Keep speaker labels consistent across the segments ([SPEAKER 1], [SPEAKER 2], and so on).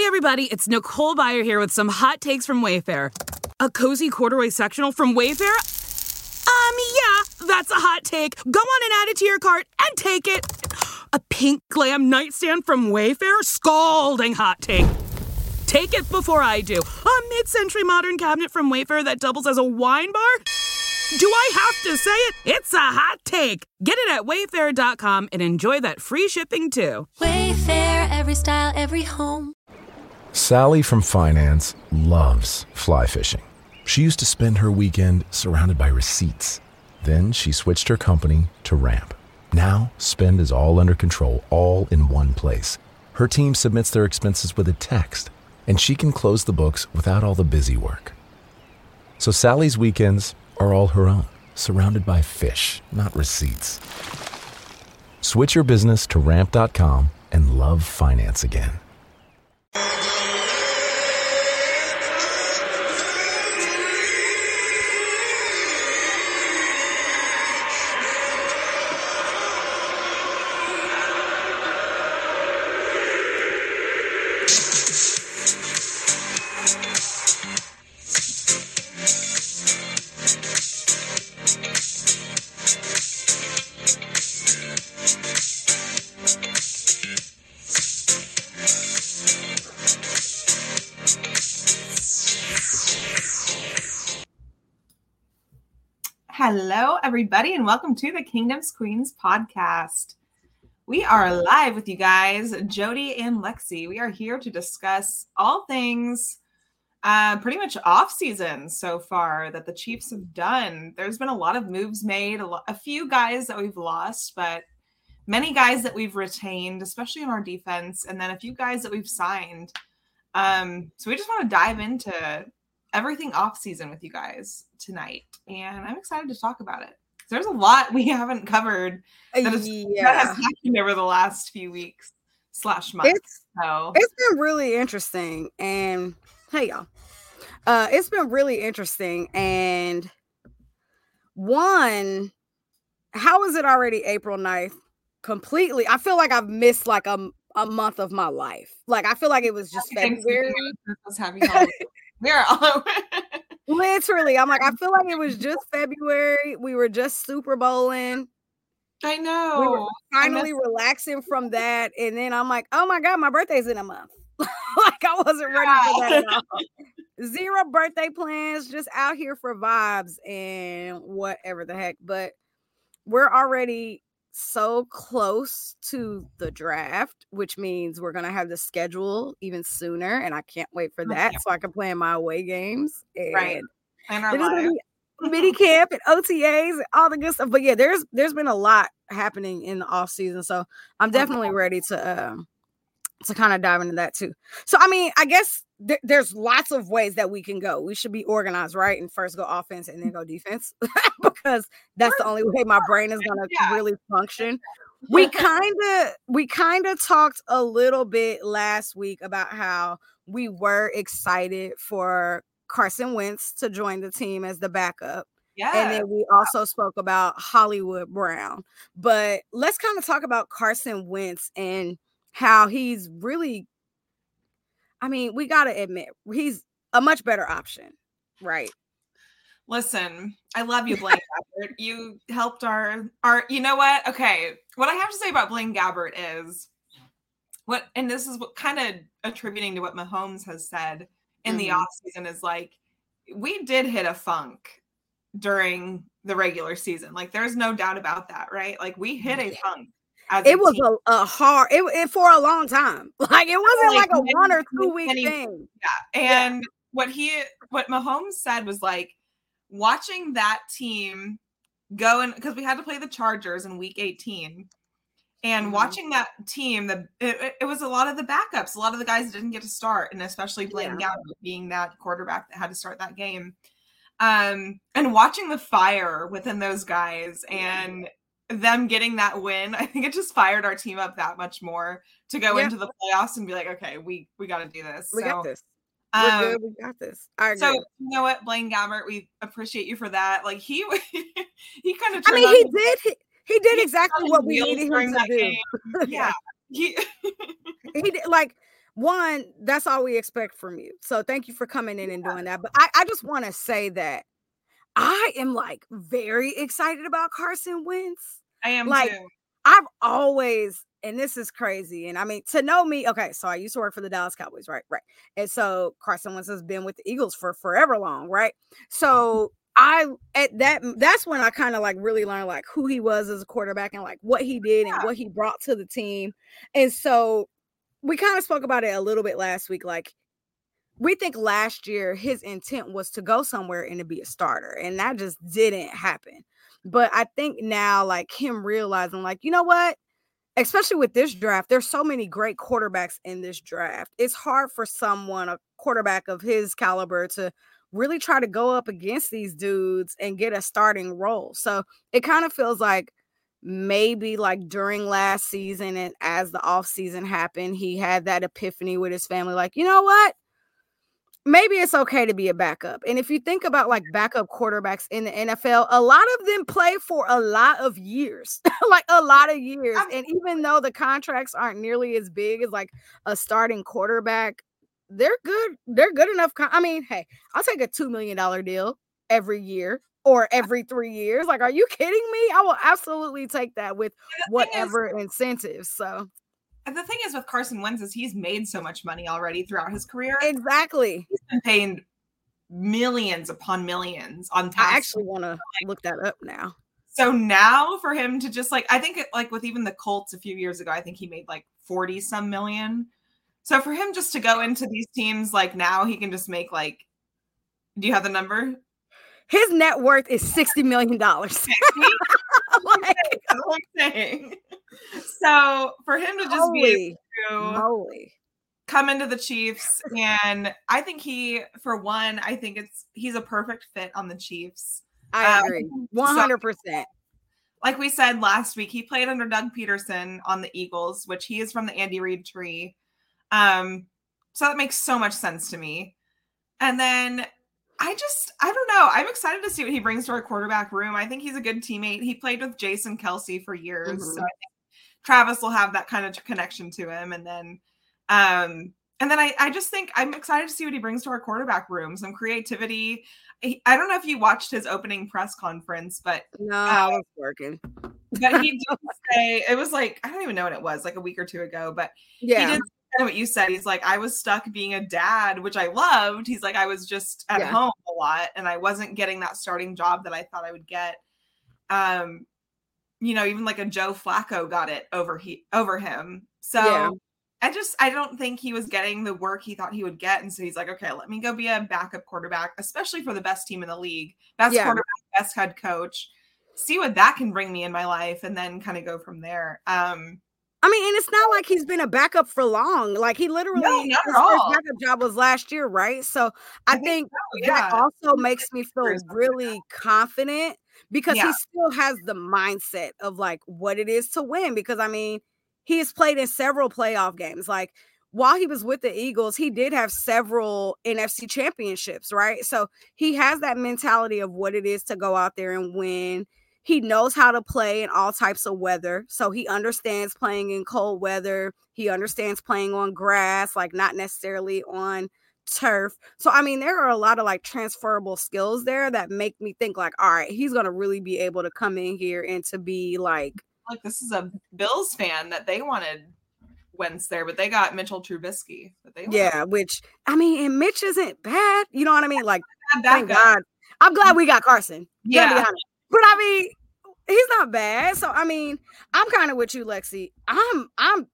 [SPEAKER 1] Hey everybody, it's Nicole Byer here with some hot takes from Wayfair. A cozy corduroy sectional from Wayfair? Yeah, that's a hot take. Go on and add it to your cart and take it. A pink glam nightstand from Wayfair? Scalding hot take. Take it before I do. A mid-century modern cabinet from Wayfair that doubles as a wine bar? Do I have to say it? It's a hot take. Get it at wayfair.com and enjoy that free shipping too.
[SPEAKER 2] Wayfair, every style, every home.
[SPEAKER 3] Sally from finance loves fly fishing. She used to spend her weekend surrounded by receipts. Then she switched her company to Ramp. Now, spend is all under control, all in one place. Her team submits their expenses with a text, and she can close the books without all the busy work. So Sally's weekends are all her own, surrounded by fish, not receipts. Switch your business to Ramp.com and love finance again.
[SPEAKER 4] Hello, everybody, and welcome to the Kingdom's Queens podcast. We are live with you guys, Jody and Lexi. We are here to discuss all things pretty much off-season so far that the Chiefs have done. There's been a lot of moves made, a few guys that we've lost, but many guys that we've retained, especially in our defense, and then a few guys that we've signed. So we just want to dive into everything off season with you guys tonight, and I'm excited to talk about it. There's a lot we haven't covered that has happened over the last few weeks / months.
[SPEAKER 5] It's been really interesting, and hey y'all, it's been really interesting. And one, how is it already April 9th? Completely, I feel like I've missed like a month of my life. Like I feel like it was just February.
[SPEAKER 4] We are all over.
[SPEAKER 5] Literally, I'm like, I feel like it was just February. We were just Super Bowling.
[SPEAKER 4] I know.
[SPEAKER 5] We were finally relaxing from that. And then I'm like, oh my God, my birthday's in a month. Like I wasn't ready for that at all. Zero birthday plans, just out here for vibes and whatever the heck. But we're already so close to the draft, which means we're gonna have the schedule even sooner, and I can't wait for that, so I can play in my away games and mini camp and OTAs and all the good stuff. But yeah, there's been a lot happening in the off season, so I'm definitely ready to kind of dive into that too. So I mean, I guess there's lots of ways that we can go. We should be organized, right? And first go offense and then go defense because that's the only way my brain is going to really function. We kind of talked a little bit last week about how we were excited for Carson Wentz to join the team as the backup. Yeah. And then we also spoke about Hollywood Brown. But let's kind of talk about Carson Wentz and how he's really, I mean, we got to admit, he's a much better option, right?
[SPEAKER 4] Listen, I love you, Blaine Gabbert. You helped our, you know what? Okay. What I have to say about Blaine Gabbert is and this is what kind of attributing to what Mahomes has said in the offseason is like, we did hit a funk during the regular season. Like there's no doubt about that, right? Like we hit a funk.
[SPEAKER 5] It was a hard for a long time. Like it wasn't like a 1 or 2 week thing.
[SPEAKER 4] Yeah. And what Mahomes said was like watching that team go in, because we had to play the Chargers in week 18. And watching that team, it was a lot of the backups, a lot of the guys that didn't get to start, and especially Blaine Gabbert being that quarterback that had to start that game. And watching the fire within those guys and them getting that win, I think it just fired our team up that much more to go into the playoffs and be like, okay, we got to do this.
[SPEAKER 5] We got this. We're good. We got this. I agree.
[SPEAKER 4] So you know what, Blaine Gabbert, we appreciate you for that. Like he kind of.
[SPEAKER 5] I mean, he did exactly what we needed him to do.
[SPEAKER 4] Yeah.
[SPEAKER 5] He did, like one, that's all we expect from you. So thank you for coming in and doing that. But I just want to say that I am like very excited about Carson Wentz.
[SPEAKER 4] I am
[SPEAKER 5] like,
[SPEAKER 4] too.
[SPEAKER 5] I've always, and this is crazy. And I mean, to know me, okay, so I used to work for the Dallas Cowboys, right? Right. And so Carson Wentz has been with the Eagles for forever long, right? So that's when I kind of like really learned like who he was as a quarterback and like what he did and what he brought to the team. And so we kind of spoke about it a little bit last week. Like, we think last year his intent was to go somewhere and to be a starter, and that just didn't happen. But I think now, like, him realizing, like, you know what? Especially with this draft, there's so many great quarterbacks in this draft. It's hard for a quarterback of his caliber, to really try to go up against these dudes and get a starting role. So it kind of feels like maybe like during last season and as the offseason happened, he had that epiphany with his family, like, you know what? Maybe it's okay to be a backup. And if you think about like backup quarterbacks in the NFL, a lot of them play for a lot of years, like a lot of years. And even though the contracts aren't nearly as big as like a starting quarterback, they're good. They're good enough. I mean, hey, I'll take a $2 million deal every year or every 3 years. Like, are you kidding me? I will absolutely take that with whatever incentives. So
[SPEAKER 4] the thing is with Carson Wentz is he's made so much money already throughout his career.
[SPEAKER 5] Exactly.
[SPEAKER 4] He's been paying millions upon millions on tax.
[SPEAKER 5] I actually want to look that up now.
[SPEAKER 4] So now for him to just like, I think it, like with even the Colts a few years ago, I think he made like 40 some million. So for him just to go into these teams, like now he can just make like, do you have the number?
[SPEAKER 5] His net worth is $60 million.
[SPEAKER 4] That's what I'm saying. So for him to just be able to come into the Chiefs, and I think he's a perfect fit on the Chiefs.
[SPEAKER 5] I agree. 100%.
[SPEAKER 4] So, like we said last week, he played under Doug Peterson on the Eagles, which he is from the Andy Reid tree. So that makes so much sense to me. And then I don't know. I'm excited to see what he brings to our quarterback room. I think he's a good teammate. He played with Jason Kelce for years. Mm-hmm. So I think Travis will have that kind of connection to him. And then I just think I'm excited to see what he brings to our quarterback room. Some creativity. I don't know if you watched his opening press conference, but
[SPEAKER 5] no, I was working.
[SPEAKER 4] But he did say, it was like, I don't even know when it was, like a week or two ago, but he did say what you said. He's like, I was stuck being a dad, which I loved. He's like, I was just at home a lot and I wasn't getting that starting job that I thought I would get. Even like a Joe Flacco got it over him. So I don't think he was getting the work he thought he would get. And so he's like, okay, let me go be a backup quarterback, especially for the best team in the league, best quarterback, best head coach, see what that can bring me in my life, and then kind of go from there.
[SPEAKER 5] I mean, and it's not like he's been a backup for long. Like he literally, his first backup job was last year, right? So I think that also makes me feel really confident because he still has the mindset of like what it is to win. Because I mean, he has played in several playoff games. Like while he was with the Eagles, he did have several NFC championships, right? So he has that mentality of what it is to go out there and win. He knows how to play in all types of weather. So he understands playing in cold weather. He understands playing on grass, like not necessarily on turf. So, I mean, there are a lot of like transferable skills there that make me think like, all right, he's going to really be able to come in here and to be like
[SPEAKER 4] this is a Bills fan that they wanted Wentz there, but they got Mitchell Trubisky.
[SPEAKER 5] Which, I mean, and Mitch isn't bad. You know what I mean? Like, thank God. I'm glad we got Carson.
[SPEAKER 4] Yeah.
[SPEAKER 5] But I mean, he's not bad. So I mean, I'm kind of with you, Lexi. I'm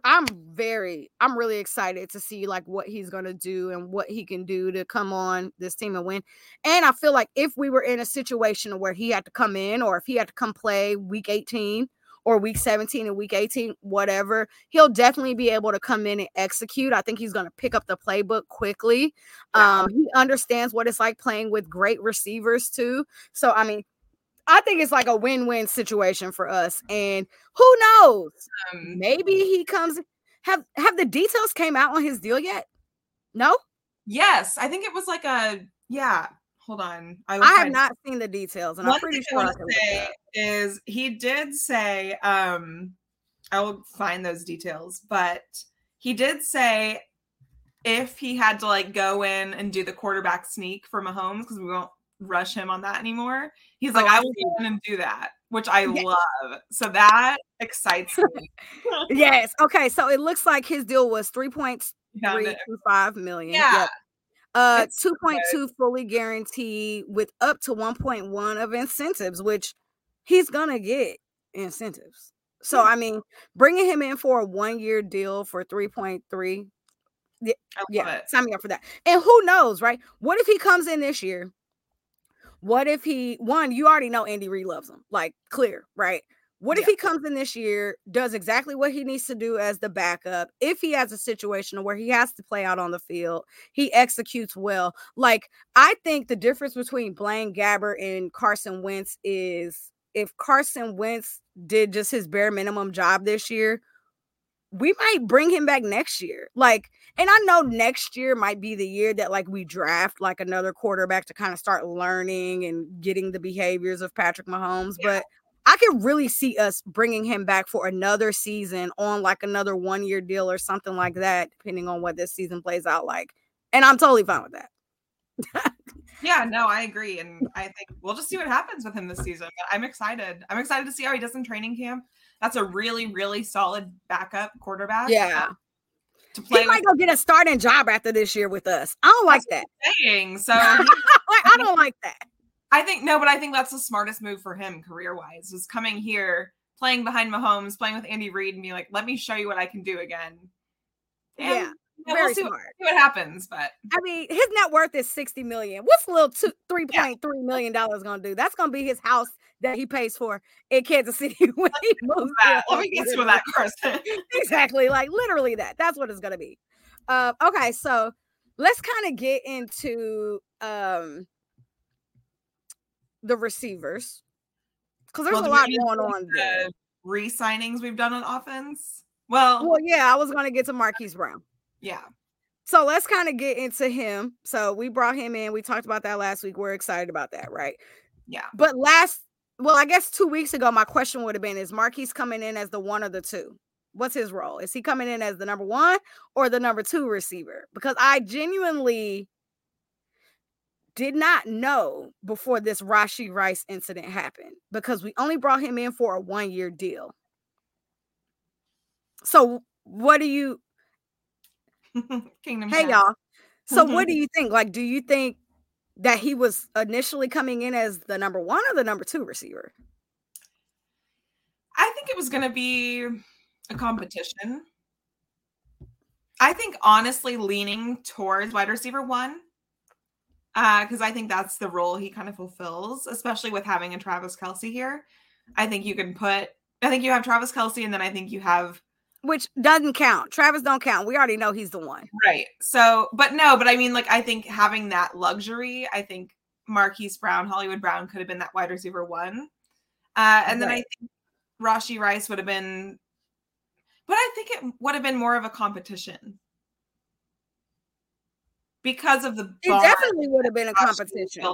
[SPEAKER 5] really excited to see like what he's gonna do and what he can do to come on this team and win. And I feel like if we were in a situation where he had to come in, or if he had to come play week 18 or week 17 and week 18, whatever, he'll definitely be able to come in and execute. I think he's gonna pick up the playbook quickly. He understands what it's like playing with great receivers too. So I mean, I think it's like a win-win situation for us. And who knows? Maybe he comes. Have the details came out on his deal yet? No?
[SPEAKER 4] Yes. I think it was like hold on.
[SPEAKER 5] I have not seen the details. And I'm pretty sure I can say
[SPEAKER 4] is he did say, I will find those details, but he did say if he had to like go in and do the quarterback sneak for Mahomes, because we won't rush him on that anymore. He's like, I will go in and do that, which I love. So that excites me.
[SPEAKER 5] Yes. Okay. So it looks like his deal was 3.325 million.
[SPEAKER 4] Yeah.
[SPEAKER 5] Yep. 2.2 fully guaranteed with up to 1.1 of incentives, which he's gonna get incentives. So I mean, bringing him in for a 1-year deal for 3.3. Yeah, sign me up for that. And who knows, right? What if he comes in this year? What if you already know Andy Reid loves him, like clear, right? What if he comes in this year, does exactly what he needs to do as the backup? If he has a situation where he has to play out on the field, he executes well. Like, I think the difference between Blaine Gabbert and Carson Wentz is if Carson Wentz did just his bare minimum job this year, we might bring him back next year. Like, and I know next year might be the year that like we draft like another quarterback to kind of start learning and getting the behaviors of Patrick Mahomes. But I could really see us bringing him back for another season on like another 1-year deal or something like that, depending on what this season plays out like. And I'm totally fine with that.
[SPEAKER 4] Yeah, no, I agree. And I think we'll just see what happens with him this season. But I'm excited. I'm excited to see how he does in training camp. That's a really, really solid backup quarterback.
[SPEAKER 5] Yeah.
[SPEAKER 4] To play
[SPEAKER 5] he might go get a starting job after this year with us. I don't like that.
[SPEAKER 4] So
[SPEAKER 5] I don't like that.
[SPEAKER 4] I think that's the smartest move for him career-wise, is coming here, playing behind Mahomes, playing with Andy Reid, and be like, let me show you what I can do again. And
[SPEAKER 5] very
[SPEAKER 4] we'll see
[SPEAKER 5] smart.
[SPEAKER 4] What happens, but
[SPEAKER 5] I mean, his net worth is $60 million. What's a little $3.3 million gonna do? That's gonna be his house that he pays for in Kansas City when he moves.
[SPEAKER 4] Let me get to that, Carson.
[SPEAKER 5] Exactly, like literally that. That's what it's gonna be. Okay, so let's kind of get into the receivers, because there's a lot going on there.
[SPEAKER 4] Re-signings we've done on offense.
[SPEAKER 5] Well, yeah, I was gonna get to Marquise Brown.
[SPEAKER 4] Yeah.
[SPEAKER 5] So let's kind of get into him. So we brought him in. We talked about that last week. We're excited about that, right?
[SPEAKER 4] Yeah.
[SPEAKER 5] But I guess 2 weeks ago, my question would have been, is Marquise coming in as the 1 or the 2? What's his role? Is he coming in as the number 1 or the number 2 receiver? Because I genuinely did not know before this Rashee Rice incident happened, because we only brought him in for a 1-year deal. So what do you... Hey, y'all. So what do you think? Like, do you think that he was initially coming in as the number 1 or the number 2 receiver?
[SPEAKER 4] I think it was going to be a competition. I think honestly leaning towards wide receiver 1, because I think that's the role he kind of fulfills, especially with having a Travis Kelce here. I think you have Travis Kelce, and then I think you have...
[SPEAKER 5] Which doesn't count. Travis don't count. We already know he's the one.
[SPEAKER 4] Right. So, but I mean, like, I think having that luxury, I think Marquise Brown, Hollywood Brown could have been that wide receiver 1. And then I think Rashee Rice would have been, but I think it would have been more of a competition. Because of the...
[SPEAKER 5] It definitely would have been a competition.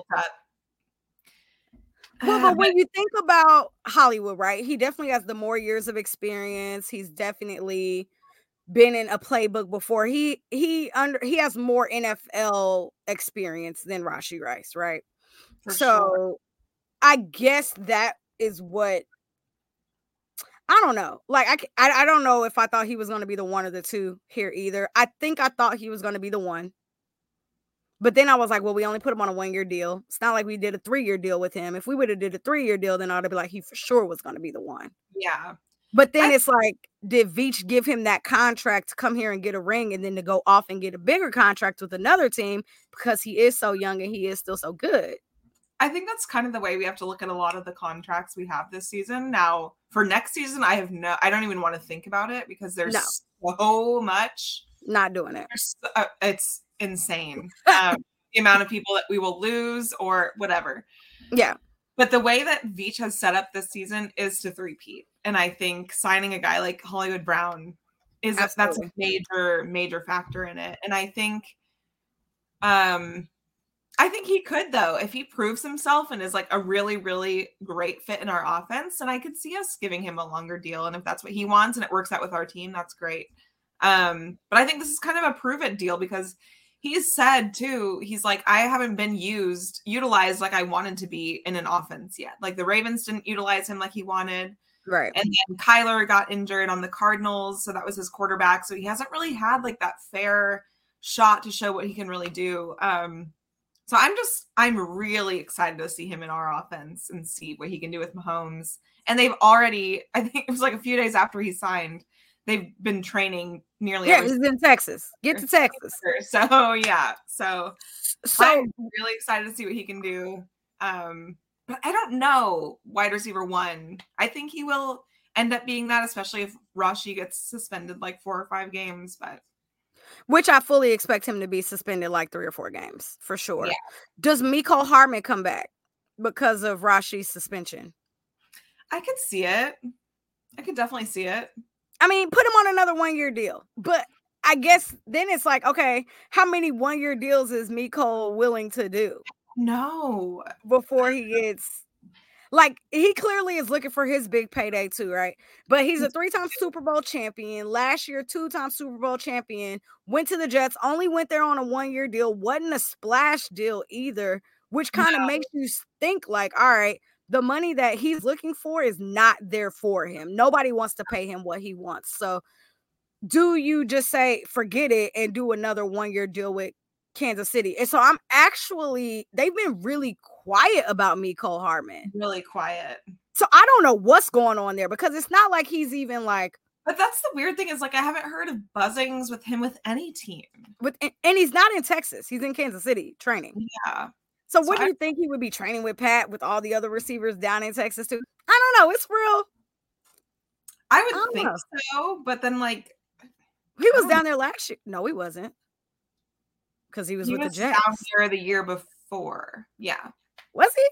[SPEAKER 5] Well, but when you think about Hollywood, right? He definitely has the more years of experience. He's definitely been in a playbook before. He has more NFL experience than Rashee Rice, right? Sure. I guess that is what... I don't know. Like, I don't know if I thought he was going to be the 1 or the 2 here either. I think I thought he was going to be the 1. But then I was like, well, we only put him on a 1-year deal. It's not like we did a 3-year deal with him. If we would have did a 3-year deal, then I'd be like, he for sure was going to be the 1.
[SPEAKER 4] Yeah.
[SPEAKER 5] But then it's like, did Veach give him that contract to come here and get a ring and then to go off and get a bigger contract with another team because he is so young and he is still so good?
[SPEAKER 4] I think that's kind of the way we have to look at a lot of the contracts we have this season. Now, for next season, I don't even want to think about it because there's so much.
[SPEAKER 5] Not doing it.
[SPEAKER 4] It's insane. The amount of people that we will lose or whatever.
[SPEAKER 5] Yeah.
[SPEAKER 4] But the way that Veach has set up this season is to three-peat. And I think signing a guy like Hollywood Brown that's a major, major factor in it. And I think he could, though, if he proves himself and is like a really, really great fit in our offense, then I could see us giving him a longer deal. And if that's what he wants and it works out with our team, that's great. But I think this is kind of a prove it deal because he's said too, he's like, I haven't been utilized like I wanted to be in an offense yet. Like the Ravens didn't utilize him like he wanted.
[SPEAKER 5] Right.
[SPEAKER 4] And then Kyler got injured on the Cardinals. So that was his quarterback. So he hasn't really had like that fair shot to show what he can really do. So I'm really excited to see him in our offense and see what he can do with Mahomes. And they've already, I think it was like a few days after he signed, they've been training nearly.
[SPEAKER 5] Yeah, he's in Texas. Get to Texas.
[SPEAKER 4] So yeah. So I'm really excited to see what he can do. But I don't know wide receiver 1. I think he will end up being that, especially if Rashi gets suspended like 4 or 5 games. But
[SPEAKER 5] which I fully expect him to be suspended like 3 or 4 games for sure.
[SPEAKER 4] Yeah.
[SPEAKER 5] Does Mecole Hardman come back because of Rashi's suspension?
[SPEAKER 4] I could see it. I could definitely see it.
[SPEAKER 5] I mean, put him on another 1-year deal. But I guess then it's like, okay, how many 1-year deals is Mecole willing to do?
[SPEAKER 4] No.
[SPEAKER 5] Before he gets, like, he clearly is looking for his big payday too, right? But he's a 3-time Super Bowl champion. Last year, 2-time Super Bowl champion. Went to the Jets, only went there on a 1-year deal. Wasn't a splash deal either, which kind of makes you think like, all right, the money that he's looking for is not there for him. Nobody wants to pay him what he wants. So do you just say, forget it and do another 1-year deal with Kansas City? And so they've been really quiet about Mecole Hardman.
[SPEAKER 4] Really quiet.
[SPEAKER 5] So I don't know what's going on there because it's not like he's even like.
[SPEAKER 4] But that's the weird thing is like I haven't heard of buzzings with him with any team.
[SPEAKER 5] And he's not in Texas. He's in Kansas City training.
[SPEAKER 4] Yeah.
[SPEAKER 5] So what do you think he would be training with Pat with all the other receivers down in Texas too? I don't know. It's real.
[SPEAKER 4] I would think so, but then like
[SPEAKER 5] he was down there last year. No, he wasn't. Because he was with the Jets.
[SPEAKER 4] Down here the year before. Yeah.
[SPEAKER 5] Was he?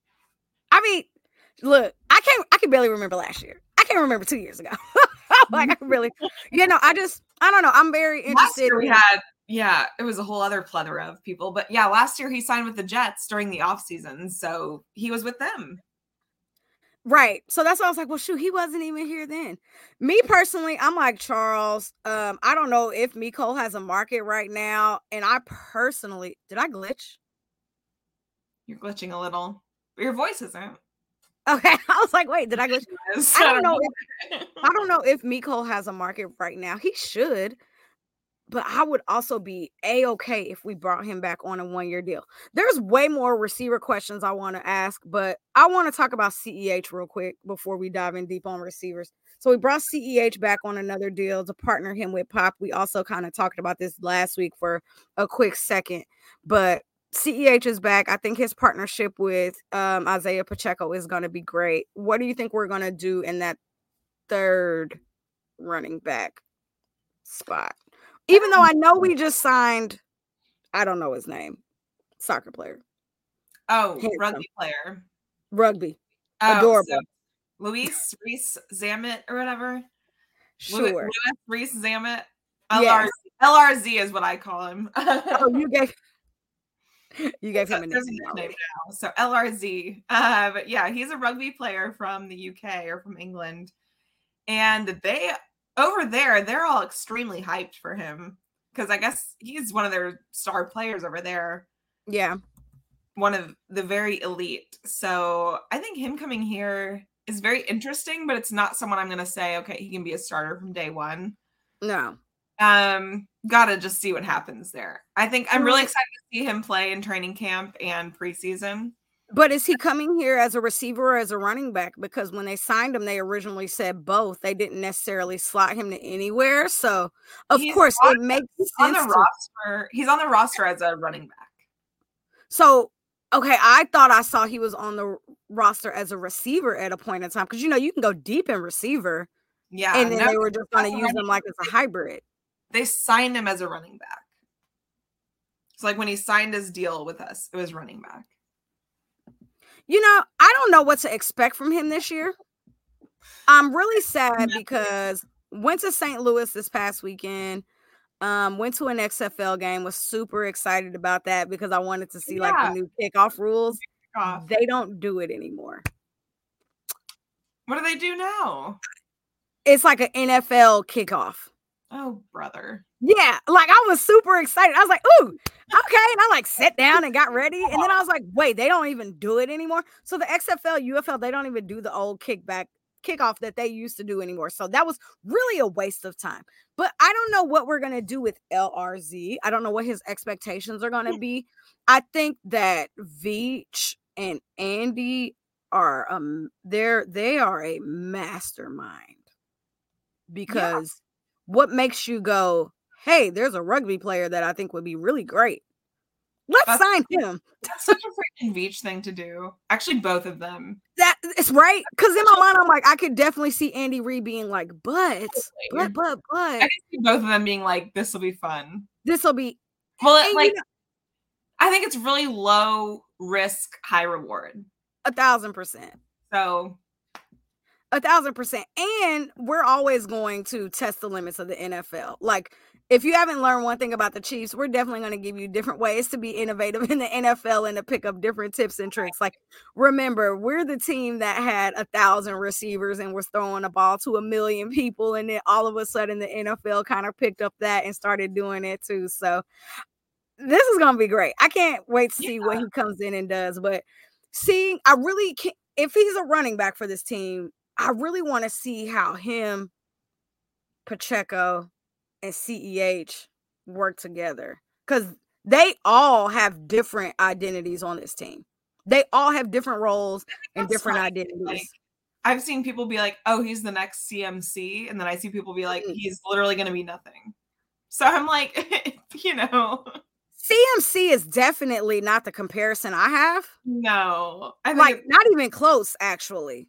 [SPEAKER 5] I mean, look, I can barely remember last year. I can't remember 2 years ago. Like I really, I don't know. I'm very interested.
[SPEAKER 4] Last year it was a whole other plethora of people. But yeah, last year he signed with the Jets during the offseason. So he was with them.
[SPEAKER 5] Right. So that's why I was like, well, shoot, he wasn't even here then. Me personally, I'm like Charles. I don't know if Mecole has a market right now. And I personally, did I glitch?
[SPEAKER 4] You're glitching a little. But your voice isn't.
[SPEAKER 5] Okay. I was like, wait, did I glitch? I don't know if Mecole has a market right now. He should. But I would also be A-okay if we brought him back on a 1-year deal. There's way more receiver questions I want to ask, but I want to talk about CEH real quick before we dive in deep on receivers. So we brought CEH back on another deal to partner him with Pop. We also kind of talked about this last week for a quick second, but CEH is back. I think his partnership with Isaiah Pacheco is going to be great. What do you think we're going to do in that third running back spot? Even though I know we just signed, I don't know his name, soccer player.
[SPEAKER 4] Oh, handsome. Rugby player.
[SPEAKER 5] Rugby. Adorable.
[SPEAKER 4] So Luis Reese Zamet or whatever.
[SPEAKER 5] Sure.
[SPEAKER 4] Luis Reese Zamet.
[SPEAKER 5] Yes.
[SPEAKER 4] LRZ is what I call him.
[SPEAKER 5] Oh, you gave him a nickname
[SPEAKER 4] now. So LRZ. But yeah, he's a rugby player from the UK or from England. And over there, they're all extremely hyped for him because I guess he's one of their star players over there.
[SPEAKER 5] Yeah.
[SPEAKER 4] One of the very elite. So I think him coming here is very interesting, but it's not someone I'm going to say, okay, he can be a starter from day one.
[SPEAKER 5] No.
[SPEAKER 4] Gotta just see what happens there. I think I'm really excited to see him play in training camp and preseason.
[SPEAKER 5] But is he coming here as a receiver or as a running back? Because when they signed him, they originally said both. They didn't necessarily slot him to anywhere. So, of course, it makes sense.
[SPEAKER 4] He's on the roster as a running back.
[SPEAKER 5] So, okay, I thought I saw he was on the roster as a receiver at a point in time. Because, you can go deep in receiver.
[SPEAKER 4] Yeah.
[SPEAKER 5] And then they were just going to use him like as a hybrid.
[SPEAKER 4] They signed him as a running back. It's like when he signed his deal with us, it was running back.
[SPEAKER 5] I don't know what to expect from him this year. I'm really sad because went to St. Louis this past weekend, went to an XFL game, was super excited about that because I wanted to see like the new kickoff rules. They don't do it anymore.
[SPEAKER 4] What do they do now?
[SPEAKER 5] It's like an NFL kickoff.
[SPEAKER 4] Oh, brother.
[SPEAKER 5] Yeah, like I was super excited. I was like, ooh, okay. And I like sat down and got ready. And then I was like, wait, they don't even do it anymore. So the XFL, UFL, they don't even do the old kickoff that they used to do anymore. So that was really a waste of time. But I don't know what we're gonna do with LRZ. I don't know what his expectations are gonna be. I think that Veach and Andy are they are a mastermind, because what makes you go, hey, there's a rugby player that I think would be really great. Let's sign him.
[SPEAKER 4] That's such a freaking Veach thing to do. Actually, both of them.
[SPEAKER 5] That is right. Because in my mind, I'm like, I could definitely see Andy Reid being like, but. I
[SPEAKER 4] can see both of them being like, this will be fun.
[SPEAKER 5] This will be.
[SPEAKER 4] Well, like, I think it's really low risk, high reward.
[SPEAKER 5] 1,000%.
[SPEAKER 4] So.
[SPEAKER 5] 1,000%. And we're always going to test the limits of the NFL. Like, if you haven't learned one thing about the Chiefs, we're definitely going to give you different ways to be innovative in the NFL and to pick up different tips and tricks. Like, remember, we're the team that had 1,000 receivers and was throwing the ball to 1 million people. And then all of a sudden the NFL kind of picked up that and started doing it too. So this is going to be great. I can't wait to see what he comes in and does. But I really can't, if he's a running back for this team, I really want to see how him, Pacheco, and CEH work together, because they all have different identities on this team. They all have different roles and different identities.
[SPEAKER 4] Like, I've seen people be like, oh, he's the next CMC. And then I see people be like, he's literally going to be nothing. So I'm like, you know.
[SPEAKER 5] CMC is definitely not the comparison I have.
[SPEAKER 4] No.
[SPEAKER 5] I think like, not even close, actually.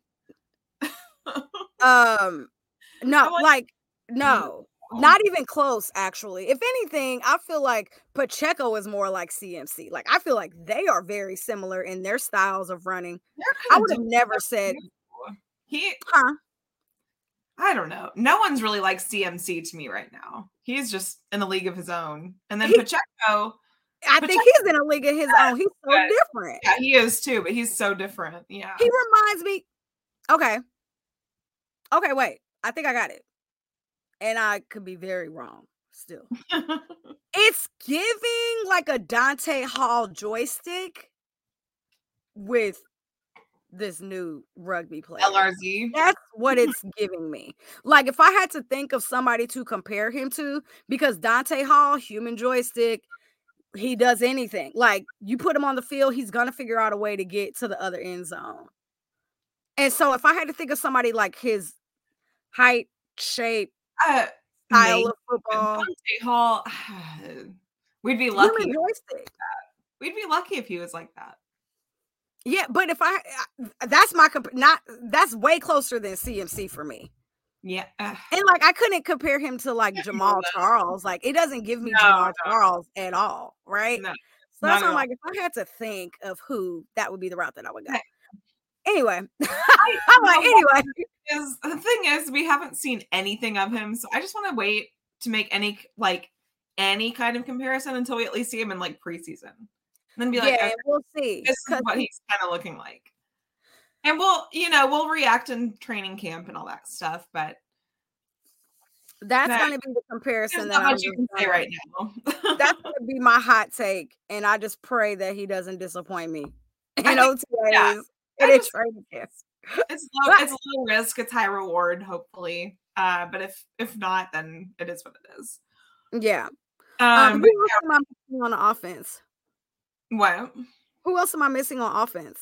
[SPEAKER 5] No, like, no. Not even close, actually. If anything, I feel like Pacheco is more like CMC. Like, I feel like they are very similar in their styles of running. I would have never said
[SPEAKER 4] I don't know. No one's really like CMC to me right now. He's just in a league of his own. And then Pacheco,
[SPEAKER 5] I think he's in a league of his own. He's so different.
[SPEAKER 4] Yeah, he is too, but he's so different. Yeah.
[SPEAKER 5] He reminds me. Okay, wait. I think I got it. And I could be very wrong still. It's giving like a Dante Hall joystick with this new rugby player.
[SPEAKER 4] LRZ.
[SPEAKER 5] That's what it's giving me. Like, if I had to think of somebody to compare him to, because Dante Hall, human joystick, he does anything. Like, you put him on the field, he's going to figure out a way to get to the other end zone. And so if I had to think of somebody like his height, shape, style of football,
[SPEAKER 4] Dante Hall, we'd be lucky. We'd be lucky if he was like that.
[SPEAKER 5] Yeah, but if that's way closer than CMC for me.
[SPEAKER 4] Yeah.
[SPEAKER 5] And like, I couldn't compare him to like Jamal Charles. Like, it doesn't give me Jamal Charles at all, right?
[SPEAKER 4] No,
[SPEAKER 5] so that's why I'm like, if I had to think of who, that would be the route that I would go. Anyway, I'm like, anyway.
[SPEAKER 4] The thing is, we haven't seen anything of him, so I just want to wait to make any kind of comparison until we at least see him in like preseason. And then be like, okay,
[SPEAKER 5] we'll see.
[SPEAKER 4] This is what he's kind of looking like. And we'll react in training camp and all that stuff, but
[SPEAKER 5] that's going to be the comparison
[SPEAKER 4] that I'm you can say right now.
[SPEAKER 5] That's going to be my hot take, and I just pray that he doesn't disappoint me. OTAs. It's
[SPEAKER 4] low risk, it's high reward, hopefully. But if not, then it is what it is.
[SPEAKER 5] Yeah. Who else am I missing on the offense?
[SPEAKER 4] What?
[SPEAKER 5] Who else am I missing on offense?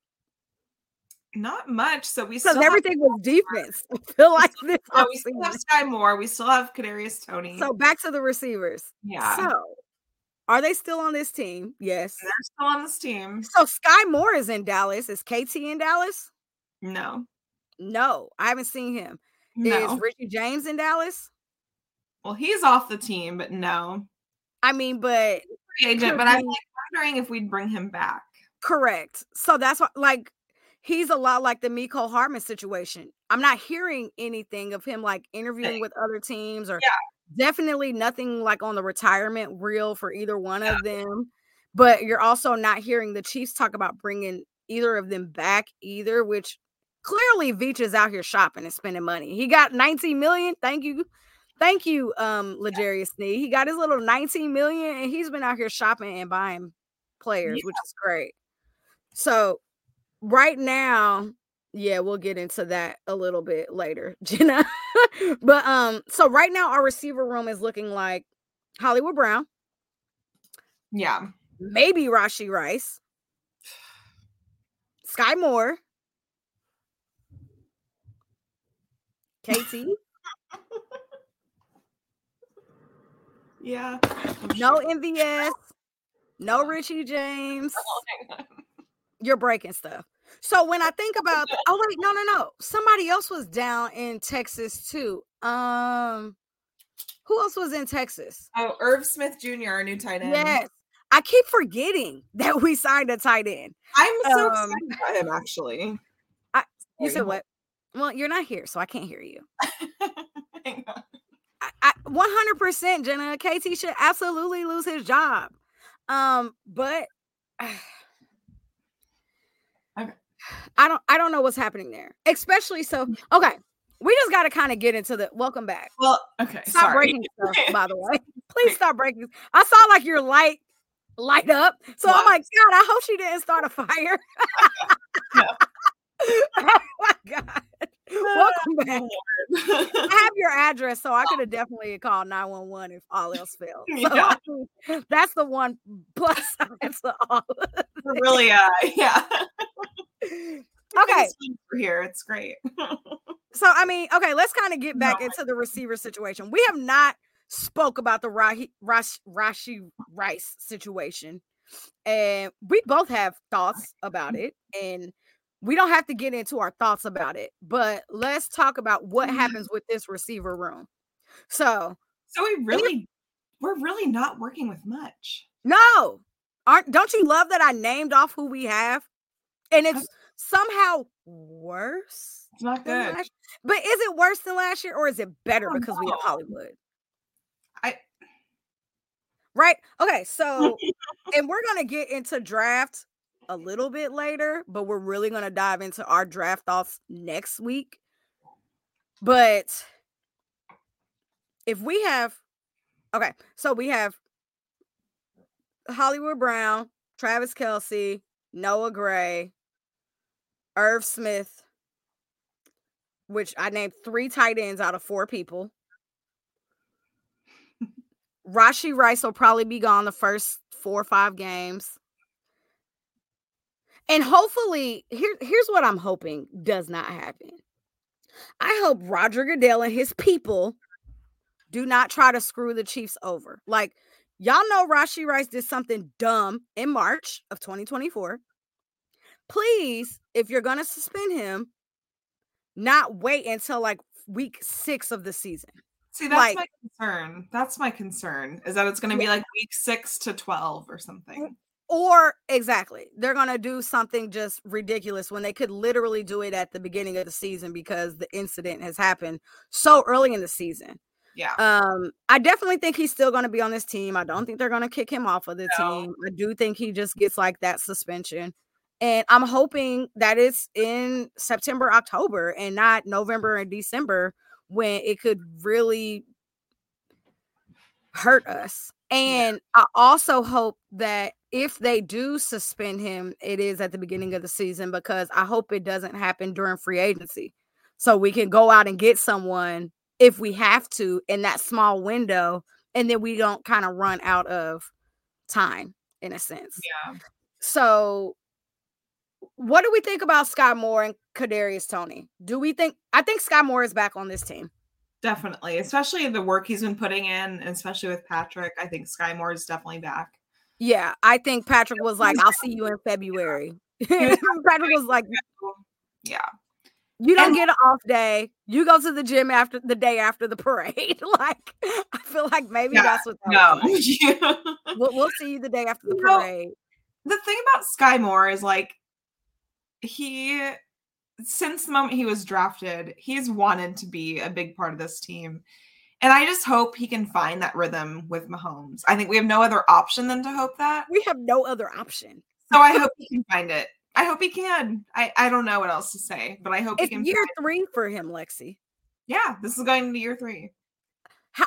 [SPEAKER 4] Not much. So
[SPEAKER 5] because everything was defense. I feel like this.
[SPEAKER 4] We still have Sky Moore. We still have Kadarius Toney.
[SPEAKER 5] So back to the receivers.
[SPEAKER 4] Yeah.
[SPEAKER 5] So are they still on this team? Yes.
[SPEAKER 4] They're still on this team.
[SPEAKER 5] So Sky Moore is in Dallas. Is KT in Dallas?
[SPEAKER 4] No,
[SPEAKER 5] I haven't seen him.
[SPEAKER 4] No.
[SPEAKER 5] Is Richie James in Dallas?
[SPEAKER 4] Well, he's off the team, but no.
[SPEAKER 5] I mean, but
[SPEAKER 4] free agent. But I'm wondering if we'd bring him back.
[SPEAKER 5] Correct. So that's what, like, he's a lot like the Mecole Hardman situation. I'm not hearing anything of him like interviewing with other teams, or definitely nothing like on the retirement reel for either one of them. But you're also not hearing the Chiefs talk about bringing either of them back either, which clearly Veach is out here shopping and spending money. He got $19 million. Thank you. Thank you, L'Jarius Sneed. He got his little 19 million and he's been out here shopping and buying players, which is great. So right now, yeah, we'll get into that a little bit later, Jenna. But so right now our receiver room is looking like Hollywood Brown.
[SPEAKER 4] Yeah.
[SPEAKER 5] Maybe Rashee Rice. Sky Moore. KT.
[SPEAKER 4] Yeah.
[SPEAKER 5] No MVS. No Richie James. You're breaking stuff. So when I think about oh wait, no. Somebody else was down in Texas too. Who else was in Texas?
[SPEAKER 4] Oh, Irv Smith Jr., our new tight end.
[SPEAKER 5] Yes. I keep forgetting that we signed a tight end.
[SPEAKER 4] I'm so excited about him, actually.
[SPEAKER 5] You said what? Well, you're not here, so I can't hear you.
[SPEAKER 4] Hang on.
[SPEAKER 5] 100%, Jenna. KT should absolutely lose his job. But
[SPEAKER 4] okay.
[SPEAKER 5] I don't know what's happening there. Especially so. Okay, we just got to kind of get into the welcome back.
[SPEAKER 4] Well, okay.
[SPEAKER 5] Stop breaking stuff, by the way. Please stop breaking. I saw like your light up. So I'm like, God, I hope she didn't start a fire. Oh my God. Welcome back. I have your address, so I could have definitely called 911 if all else failed. So
[SPEAKER 4] Yeah.
[SPEAKER 5] that's the one plus side to all.
[SPEAKER 4] Really, yeah.
[SPEAKER 5] Okay.
[SPEAKER 4] We're here. It's great.
[SPEAKER 5] So, I mean, okay, let's kind of get back into the receiver situation. We have not spoke about the Rashee Rice situation, and we both have thoughts about it, and we don't have to get into our thoughts about it, but let's talk about what happens with this receiver room. So
[SPEAKER 4] we're really not working with much.
[SPEAKER 5] No, don't you love that I named off who we have, and it's somehow worse?
[SPEAKER 4] It's not good.
[SPEAKER 5] But is it worse than last year, or is it better because we have Hollywood? Right? Okay, so and we're gonna get into draft a little bit later, but we're really gonna dive into our draft thoughts next week. But if we have so we have Hollywood Brown, Travis Kelce, Noah Gray, Irv Smith, which I named 3 tight ends out of 4 people. Rashee Rice will probably be gone the first 4 or 5 games. And hopefully, here's what I'm hoping does not happen. I hope Roger Goodell and his people do not try to screw the Chiefs over. Like, y'all know Rashee Rice did something dumb in March of 2024. Please, if you're going to suspend him, not wait until like week 6 of the season.
[SPEAKER 4] See, that's my concern. That's my concern, is that it's going to be like week 6 to 12 or something.
[SPEAKER 5] Or exactly, they're going to do something just ridiculous when they could literally do it at the beginning of the season because the incident has happened so early in the season.
[SPEAKER 4] Yeah.
[SPEAKER 5] I definitely think he's still going to be on this team. I don't think they're going to kick him off of the team. I do think he just gets like that suspension. And I'm hoping that it's in September, October, and not November and December when it could really hurt us. And I also hope that if they do suspend him, it is at the beginning of the season, because I hope it doesn't happen during free agency. So we can go out and get someone if we have to in that small window, and then we don't kind of run out of time in a sense.
[SPEAKER 4] Yeah.
[SPEAKER 5] So what do we think about Sky Moore and Kadarius Toney? I think Sky Moore is back on this team.
[SPEAKER 4] Definitely, especially the work he's been putting in, especially with Patrick. I think Sky Moore is definitely back.
[SPEAKER 5] Yeah, I think Patrick was like, I'll see you in February. Patrick was like,
[SPEAKER 4] yeah.
[SPEAKER 5] You don't get an off day. You go to the gym after the day after the parade. Like, I feel like maybe that's what that was. We'll see you the day after the parade.
[SPEAKER 4] The thing about Sky Moore is like, since the moment he was drafted, he's wanted to be a big part of this team. And I just hope he can find that rhythm with Mahomes. I think we have no other option than to hope that.
[SPEAKER 5] We have no other option.
[SPEAKER 4] So I hope he can find it. I hope he can. I don't know what else to say, but I hope he can.
[SPEAKER 5] It's year 3 for him, Lexi.
[SPEAKER 4] Yeah, this is going into year 3.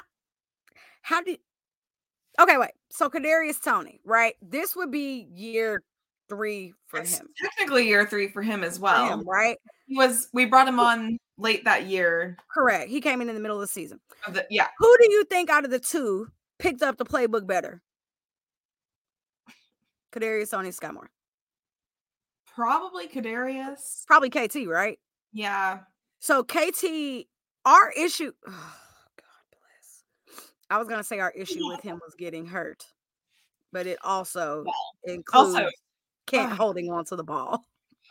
[SPEAKER 5] Okay, wait. So Kadarius Toney, right? This would be year 3 for
[SPEAKER 4] It's
[SPEAKER 5] him.
[SPEAKER 4] technically year 3 for him as
[SPEAKER 5] For
[SPEAKER 4] well.
[SPEAKER 5] him, right?
[SPEAKER 4] We brought him on late that year.
[SPEAKER 5] Correct. He came in the middle of the season.
[SPEAKER 4] Yeah.
[SPEAKER 5] Who do you think out of the two picked up the playbook better? Kadarius Toney, Sky Moore.
[SPEAKER 4] Probably Kadarius.
[SPEAKER 5] Probably KT, right?
[SPEAKER 4] Yeah.
[SPEAKER 5] So KT, our issue. Oh, God bless. I was gonna say our issue with him was getting hurt, but it also includes holding on to the ball.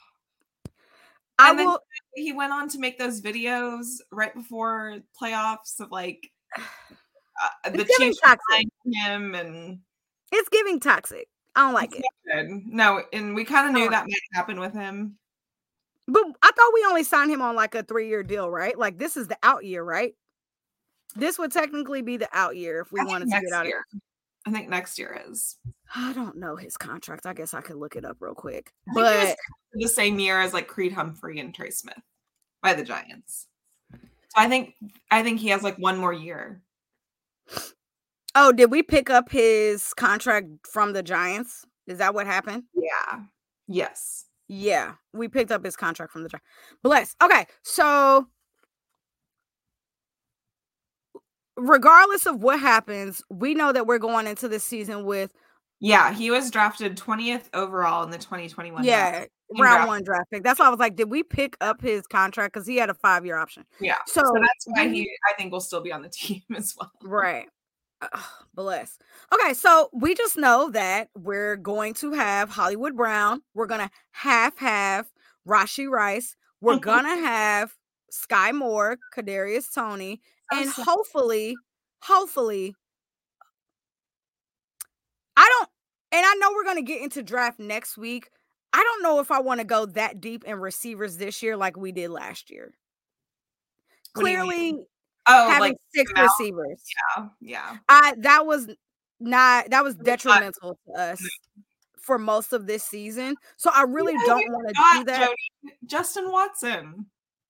[SPEAKER 4] He went on to make those videos right before playoffs of like the Chiefs behind him, and
[SPEAKER 5] it's giving toxic. I don't like it.
[SPEAKER 4] Good. No, and we kind of knew that might happen with him.
[SPEAKER 5] But I thought we only signed him on like a 3-year deal, right? Like this is the out year, right? This would technically be the out year if we wanted to get out of here.
[SPEAKER 4] I think next year is.
[SPEAKER 5] I don't know his contract. I guess I could look it up real quick.
[SPEAKER 4] But the same year as like Creed Humphrey and Trey Smith by the Giants. So I think he has like one more year.
[SPEAKER 5] Oh, did we pick up his contract from the Giants? Is that what happened?
[SPEAKER 4] Yeah. Yes.
[SPEAKER 5] Yeah, we picked up his contract from the Giants. Bless. Okay, so regardless of what happens, we know that we're going into this season with.
[SPEAKER 4] Yeah, he was drafted 20th overall in the 2021
[SPEAKER 5] draft. Round 1 draft pick. That's why I was like, did we pick up his contract? Because he had a 5-year option.
[SPEAKER 4] Yeah. So that's why I think will still be on the team as well.
[SPEAKER 5] Right. Bless. Okay, so we just know that we're going to have Hollywood Brown. We're going to have Rashee Rice. We're going to have Sky Moore, Kadarius Toney, and hopefully, I know we're going to get into draft next week. I don't know if I want to go that deep in receivers this year like we did last year. Clearly, having 6 receivers.
[SPEAKER 4] Yeah.
[SPEAKER 5] That was detrimental to us for most of this season. So I really don't want to do that.
[SPEAKER 4] Jody, Justin Watson.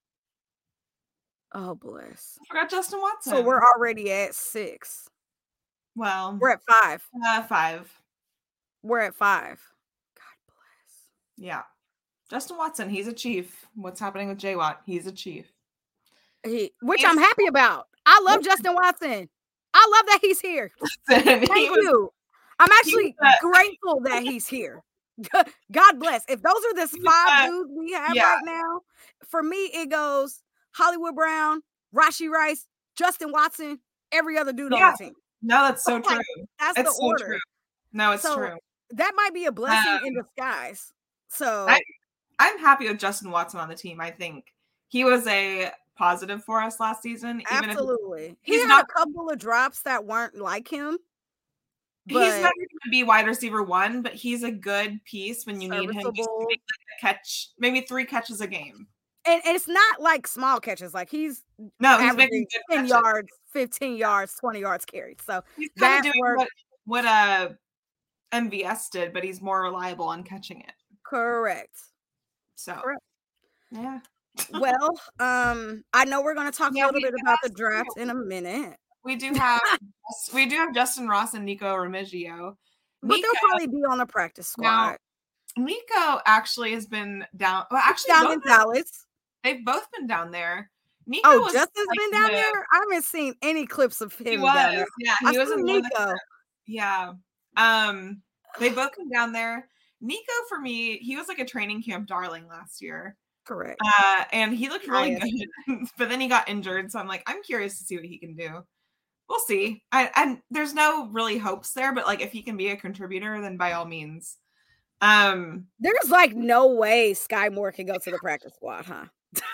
[SPEAKER 5] Oh, bless.
[SPEAKER 4] I forgot Justin Watson.
[SPEAKER 5] So we're already at 6.
[SPEAKER 4] Well,
[SPEAKER 5] we're at 5.
[SPEAKER 4] 5.
[SPEAKER 5] We're at 5. God bless.
[SPEAKER 4] Yeah. Justin Watson, he's a chief. What's happening with J Watt? He's a chief.
[SPEAKER 5] Which I'm happy about. I love Justin Watson. I love that he's here. Thank you. I'm actually grateful that he's here. God bless. If those are the 5 dudes we have right now, for me, it goes Hollywood Brown, Rashee Rice, Justin Watson, every other dude on the team.
[SPEAKER 4] No, that's so true.
[SPEAKER 5] That's the order.
[SPEAKER 4] True. No, it's true.
[SPEAKER 5] That might be a blessing in disguise. So
[SPEAKER 4] I'm happy with Justin Watson on the team. I think he was a positive for us last season.
[SPEAKER 5] Absolutely.
[SPEAKER 4] Even if
[SPEAKER 5] he's not a couple of drops that weren't like him.
[SPEAKER 4] He's never going to be wide receiver 1, but he's a good piece when you need him just to make like a catch, maybe 3 catches a game.
[SPEAKER 5] And it's not like small catches. Like he's
[SPEAKER 4] making good
[SPEAKER 5] 10 yards, 15 yards, 20 yards carried. So
[SPEAKER 4] he's kind of doing what MVS did, but he's more reliable on catching it.
[SPEAKER 5] Correct.
[SPEAKER 4] So yeah.
[SPEAKER 5] Well, I know we're going to talk a little bit about the draft in a minute.
[SPEAKER 4] We do have Justin Ross and Nico Remigio.
[SPEAKER 5] But they'll probably be on the practice squad.
[SPEAKER 4] Now, Nico actually has been down. Well, actually,
[SPEAKER 5] down in Dallas.
[SPEAKER 4] They've both been down there. Nico
[SPEAKER 5] Justin's been down there? I haven't seen any clips of him.
[SPEAKER 4] He was.
[SPEAKER 5] Down there.
[SPEAKER 4] Yeah, he was in Nico. Yeah. They both come down there. Nico, for me, he was like a training camp darling last year.
[SPEAKER 5] Correct.
[SPEAKER 4] And he looked really good, but then he got injured. So I'm like, I'm curious to see what he can do. We'll see. And there's no really hopes there, but like if he can be a contributor, then by all means.
[SPEAKER 5] There's like no way Sky Moore can go to the practice squad, huh?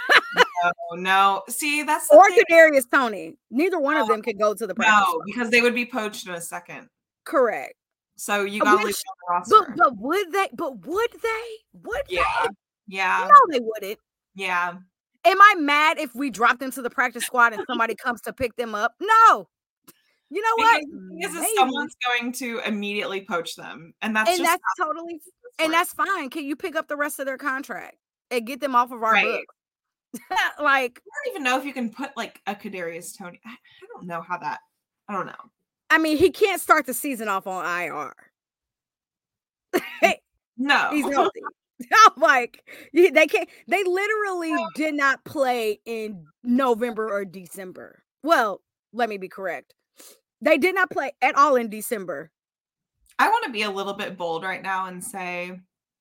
[SPEAKER 4] No. See, that's
[SPEAKER 5] or Kadarius Toney. Neither one of them could go to the practice squad.
[SPEAKER 4] Because they would be poached in a second.
[SPEAKER 5] Correct.
[SPEAKER 4] So you gotta leave the roster.
[SPEAKER 5] But would they? Would they?
[SPEAKER 4] Yeah.
[SPEAKER 5] No, they wouldn't.
[SPEAKER 4] Yeah.
[SPEAKER 5] Am I mad if we drop them to the practice squad and somebody comes to pick them up? No. You know what?
[SPEAKER 4] Because someone's going to immediately poach them. And that's
[SPEAKER 5] totally and that's fine. Can you pick up the rest of their contract and get them off of our books? Like
[SPEAKER 4] I don't even know if you can put like a Kadarius Toney. I don't know how that. I don't know.
[SPEAKER 5] I mean, he can't start the season off on IR.
[SPEAKER 4] No.
[SPEAKER 5] He's healthy. I'm like, they can't. They literally did not play in November or December. Well, let me be correct. They did not play at all in December.
[SPEAKER 4] I want to be a little bit bold right now and say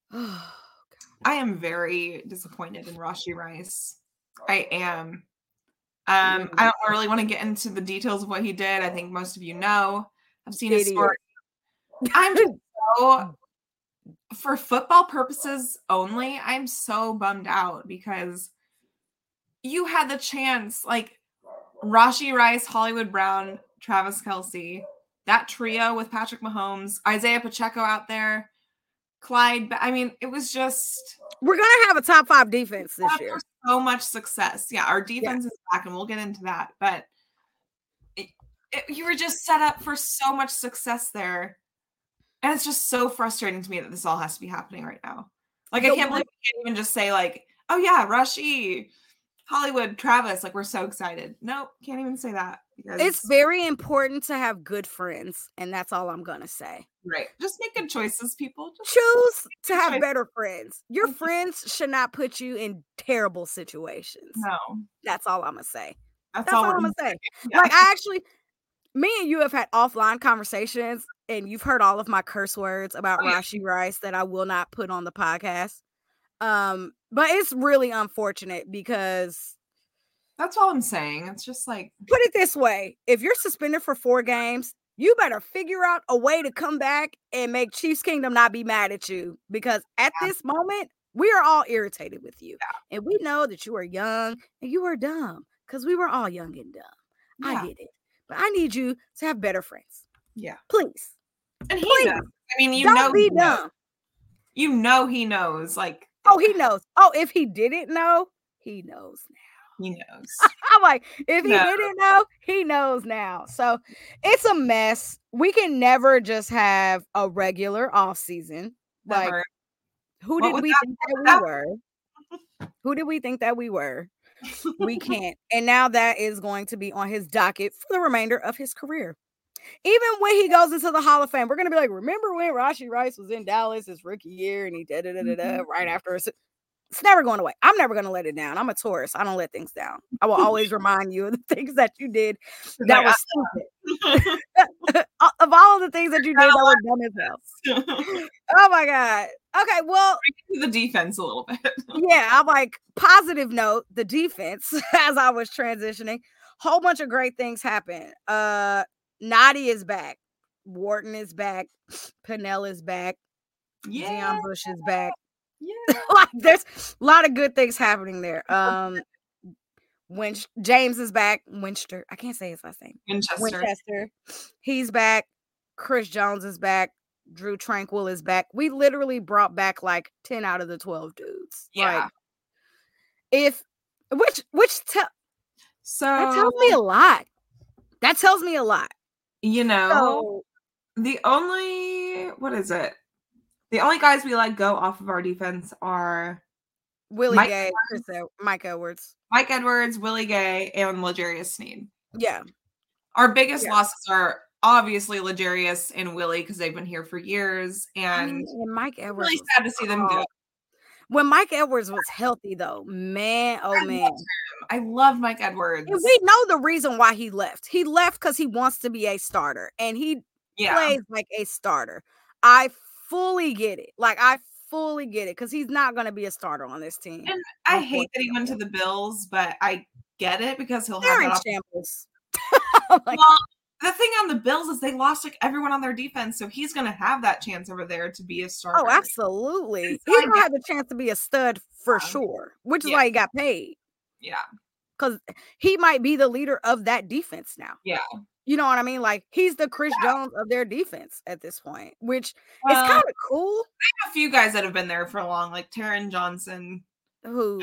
[SPEAKER 4] I am very disappointed in Rashee Rice. I am. I don't really want to get into the details of what he did. I think most of you know. I've seen his story. I'm just so, for football purposes only, I'm so bummed out because you had the chance, like Rashee Rice, Hollywood Brown, Travis Kelce, that trio with Patrick Mahomes, Isaiah Pacheco out there, Clyde. I mean, it was just.
[SPEAKER 5] We're going to have a top 5 defense this year.
[SPEAKER 4] So much success. Yeah, our defense is back, and we'll get into that. But you were just set up for so much success there. And it's just so frustrating to me that this all has to be happening right now. Like, I can't believe we can't even just say, like, oh, yeah, Rashee, Hollywood, Travis. Like, we're so excited. Nope, can't even say that.
[SPEAKER 5] It's very important to have good friends, and that's all I'm going to say.
[SPEAKER 4] Right. Just make good choices, people. Just
[SPEAKER 5] choose to have better friends. Your friends should not put you in terrible situations.
[SPEAKER 4] No.
[SPEAKER 5] That's all I'm going to say.
[SPEAKER 4] That's all
[SPEAKER 5] I'm going to say. Yeah. Like, me and you have had offline conversations, and you've heard all of my curse words about Rashee Rice that I will not put on the podcast. But it's really unfortunate because
[SPEAKER 4] that's all I'm saying. It's just like,
[SPEAKER 5] put it this way. If you're suspended for 4 games, you better figure out a way to come back and make Chiefs Kingdom not be mad at you, because at this moment, we are all irritated with you. Yeah. And we know that you are young and you are dumb, because we were all young and dumb. Yeah. I get it. But I need you to have better friends.
[SPEAKER 4] Yeah.
[SPEAKER 5] Please.
[SPEAKER 4] And he knows. I mean,
[SPEAKER 5] don't be dumb.
[SPEAKER 4] You know he knows. Like,
[SPEAKER 5] oh, he knows. Oh, if he didn't know, he knows now.
[SPEAKER 4] He knows.
[SPEAKER 5] I'm like, if he didn't know, he knows now. So it's a mess. We can never just have a regular off season. Like, who did we think that we were? Who did we think that we were? We can't. And now that is going to be on his docket for the remainder of his career. Even when he goes into the Hall of Fame, we're going to be like, remember when Rashee Rice was in Dallas his rookie year and he right after. It's never going away. I'm never going to let it down. I'm a Taurus. I don't let things down. I will always remind you of the things that you did that were stupid. Of all of the things that you did that were dumb as hell. Oh my God. Okay, well.
[SPEAKER 4] The defense a little bit.
[SPEAKER 5] Yeah, I'm like, positive note, the defense, as I was transitioning, whole bunch of great things happen. Nadi is back. Wharton is back. Pennell is back.
[SPEAKER 4] Yeah.
[SPEAKER 5] Deon Bush is back.
[SPEAKER 4] Yeah.
[SPEAKER 5] Like, there's a lot of good things happening there. James is back. Winchester. I can't say his last name. Winchester. He's back. Chris Jones is back. Drew Tranquil is back. We literally brought back like 10 out of the 12 dudes.
[SPEAKER 4] Yeah.
[SPEAKER 5] Like, so that tells me a lot. That tells me a lot.
[SPEAKER 4] You know, the only guys we let go off of our defense are
[SPEAKER 5] Willie Gay, Mike Edwards,
[SPEAKER 4] Willie Gay, and L'Jarius Sneed.
[SPEAKER 5] Yeah.
[SPEAKER 4] Our biggest losses are obviously L'Jarius and Willie, because they've been here for years. And
[SPEAKER 5] Mike Edwards,
[SPEAKER 4] really sad to see them go.
[SPEAKER 5] When Mike Edwards was healthy, though, man,
[SPEAKER 4] I loved Mike Edwards.
[SPEAKER 5] And we know the reason why he left. He left because he wants to be a starter, and he plays like a starter. I fully get it. Like, I fully get it, because he's not going to be a starter on this team.
[SPEAKER 4] And I hate that he went to the Bills, but I get it, because he'll
[SPEAKER 5] have
[SPEAKER 4] that
[SPEAKER 5] shambles.
[SPEAKER 4] Well, the thing on the Bills is they lost like everyone on their defense, so he's going to have that chance over there to be a starter.
[SPEAKER 5] Oh, absolutely. He's going to have the chance to be a stud for sure, which is why he got paid.
[SPEAKER 4] Yeah.
[SPEAKER 5] Because he might be the leader of that defense now.
[SPEAKER 4] Yeah.
[SPEAKER 5] You know what I mean? Like, he's the Chris Jones of their defense at this point, which is kind of cool.
[SPEAKER 4] I have a few guys that have been there for long, like Taron Johnson.
[SPEAKER 5] Who?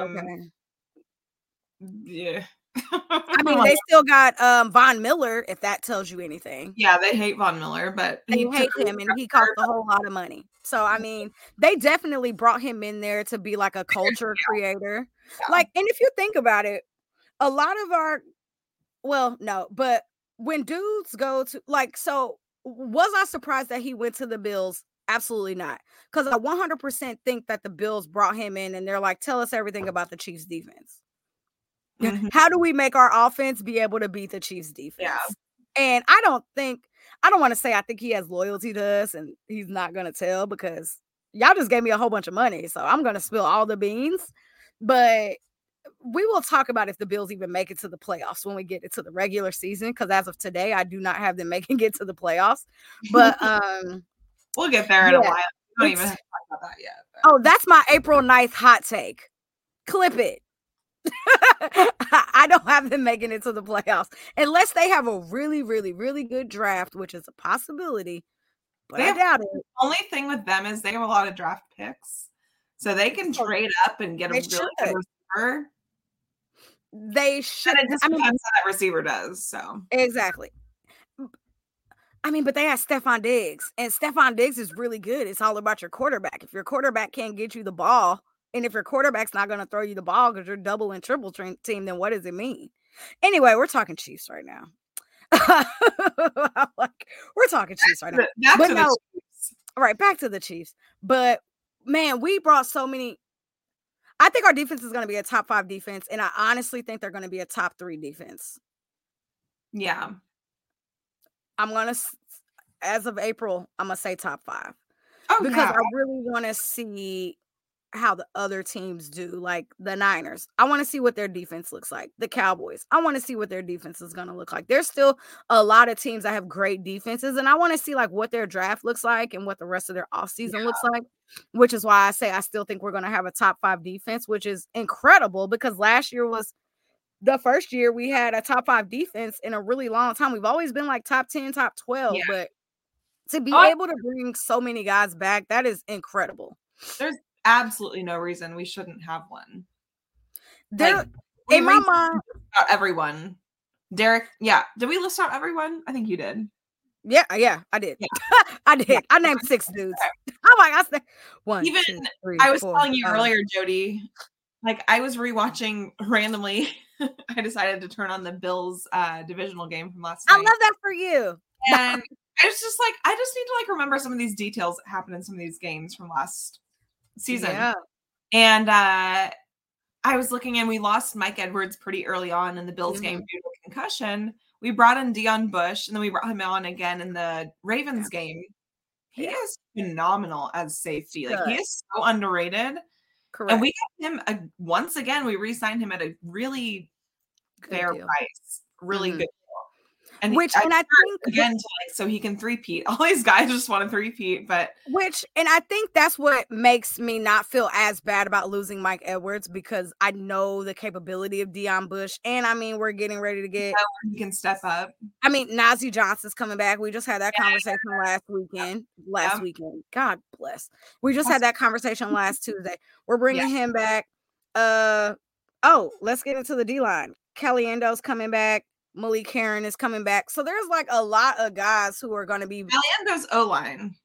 [SPEAKER 4] Yeah.
[SPEAKER 5] I mean, they still got Von Miller, if that tells you anything.
[SPEAKER 4] Yeah, they hate Von Miller, but
[SPEAKER 5] they hate him, and he cost a whole lot of money. So, I mean, they definitely brought him in there to be like a culture creator. Yeah. Like, and if you think about it, a lot of our, when dudes go to so was I surprised that he went to the Bills? Absolutely not. Because I 100% think that the Bills brought him in and they're like, tell us everything about the Chiefs defense.
[SPEAKER 4] Mhm.
[SPEAKER 5] How do we make our offense be able to beat the Chiefs defense?
[SPEAKER 4] Yeah.
[SPEAKER 5] And I don't want to say I think he has loyalty to us and he's not going to tell because y'all just gave me a whole bunch of money. So I'm going to spill all the beans. But we will talk about if the Bills even make it to the playoffs when we get into the regular season. Because as of today, I do not have them making it to the playoffs. But
[SPEAKER 4] we'll get there in a while. We don't even have to talk about that yet. But.
[SPEAKER 5] Oh, that's my April 9th hot take. Clip it. I don't have them making it to the playoffs unless they have a really, really, really good draft, which is a possibility. But I doubt it.
[SPEAKER 4] The only thing with them is they have a lot of draft picks, so they can trade up and get a really good receiver.
[SPEAKER 5] They should.
[SPEAKER 4] And it just depends how that receiver does. So
[SPEAKER 5] exactly. I mean, but they have Stephon Diggs, and Stephon Diggs is really good. It's all about your quarterback. If your quarterback can't get you the ball, and if your quarterback's not going to throw you the ball because you're double and triple team, then what does it mean? Anyway, we're talking Chiefs right now. We're talking Chiefs right now. Back to the Chiefs. Right, back to the Chiefs. But man, we brought so many. I think our defense is going to be a top 5 defense, and I honestly think they're going to be a top 3 defense.
[SPEAKER 4] Yeah.
[SPEAKER 5] I'm going to, as of April, I'm going to say top 5. Oh, because I really want to see how the other teams do, like the Niners. I want to see what their defense looks like. The Cowboys. I want to see what their defense is going to look like. There's still a lot of teams that have great defenses, and I want to see like what their draft looks like and what the rest of their offseason looks like, which is why I say I still think we're going to have a top 5 defense, which is incredible because last year was the first year we had a top 5 defense in a really long time. We've always been like top 10, top 12, but to be able to bring so many guys back, that is incredible.
[SPEAKER 4] There's absolutely no reason we shouldn't have one.
[SPEAKER 5] There, in my mind,
[SPEAKER 4] everyone. Derek, did we list out everyone? I think you did.
[SPEAKER 5] Yeah, I did. Yeah. I did. I named 6 dudes. Oh my gosh, 1,
[SPEAKER 4] even
[SPEAKER 5] 2, 3,
[SPEAKER 4] I was
[SPEAKER 5] 4,
[SPEAKER 4] telling you earlier, Jody. Like I was rewatching randomly. I decided to turn on the Bills divisional game from last night.
[SPEAKER 5] I love that for you.
[SPEAKER 4] And I was just like, I just need to like remember some of these details that happened in some of these games from last season. Yeah. And I was looking and we lost Mike Edwards pretty early on in the Bills game due to concussion. We brought in Deon Bush and then we brought him on again in the Ravens game. He is phenomenal as safety. Like he is so underrated. Correct. And we got him once again, we re-signed him at a really fair price. Really good deal. And I think again to like so he can three-peat. All these guys just want to three-peat, but
[SPEAKER 5] I think that's what makes me not feel as bad about losing Mike Edwards because I know the capability of Deon Bush, and I mean we're getting ready to get
[SPEAKER 4] he can step up.
[SPEAKER 5] I mean Najee Johnson's coming back. We just had that conversation last weekend. God bless. We just had that conversation last Tuesday. We're bringing him back. Let's get into the D-line. Kelly Endo's coming back. Malik Herring is coming back. So there's like a lot of guys who are going to be.
[SPEAKER 4] Endo's O-line.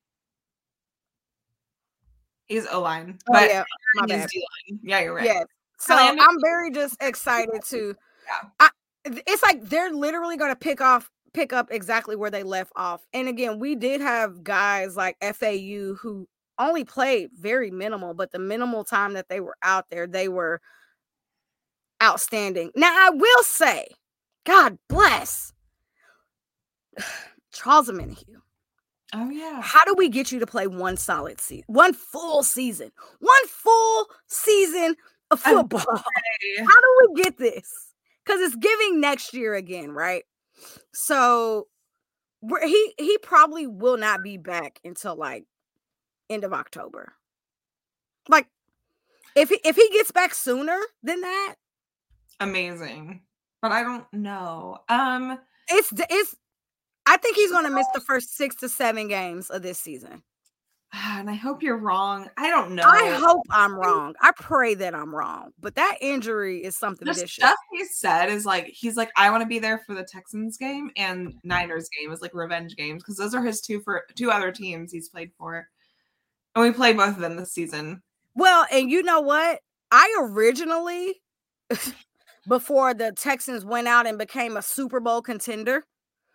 [SPEAKER 4] He's O-line. But
[SPEAKER 5] my bad.
[SPEAKER 4] D-line. Yeah, you're right.
[SPEAKER 5] Yes. So I'm very just excited to. It's like they're literally going to pick up exactly where they left off. And again, we did have guys like FAU who only played very minimal, but the minimal time that they were out there, they were outstanding. Now, I will say, God bless Charles Omenihu.
[SPEAKER 4] Oh, yeah.
[SPEAKER 5] How do we get you to play one solid season, one full season of football? Okay. How do we get this? Because it's giving next year again, right? So he probably will not be back until like end of October. Like if he gets back sooner than that,
[SPEAKER 4] amazing. But I don't know.
[SPEAKER 5] It's. I think he's going to miss the first 6 to 7 games of this season.
[SPEAKER 4] And I hope you're wrong. I don't know.
[SPEAKER 5] I hope I'm wrong. I pray that I'm wrong. But that injury is something vicious.
[SPEAKER 4] Stuff he said is like he's like I want to be there for the Texans game and Niners game is like revenge games because those are his two other teams he's played for, and we played both of them this season.
[SPEAKER 5] Well, and you know what? I originally. Before the Texans went out and became a Super Bowl contender,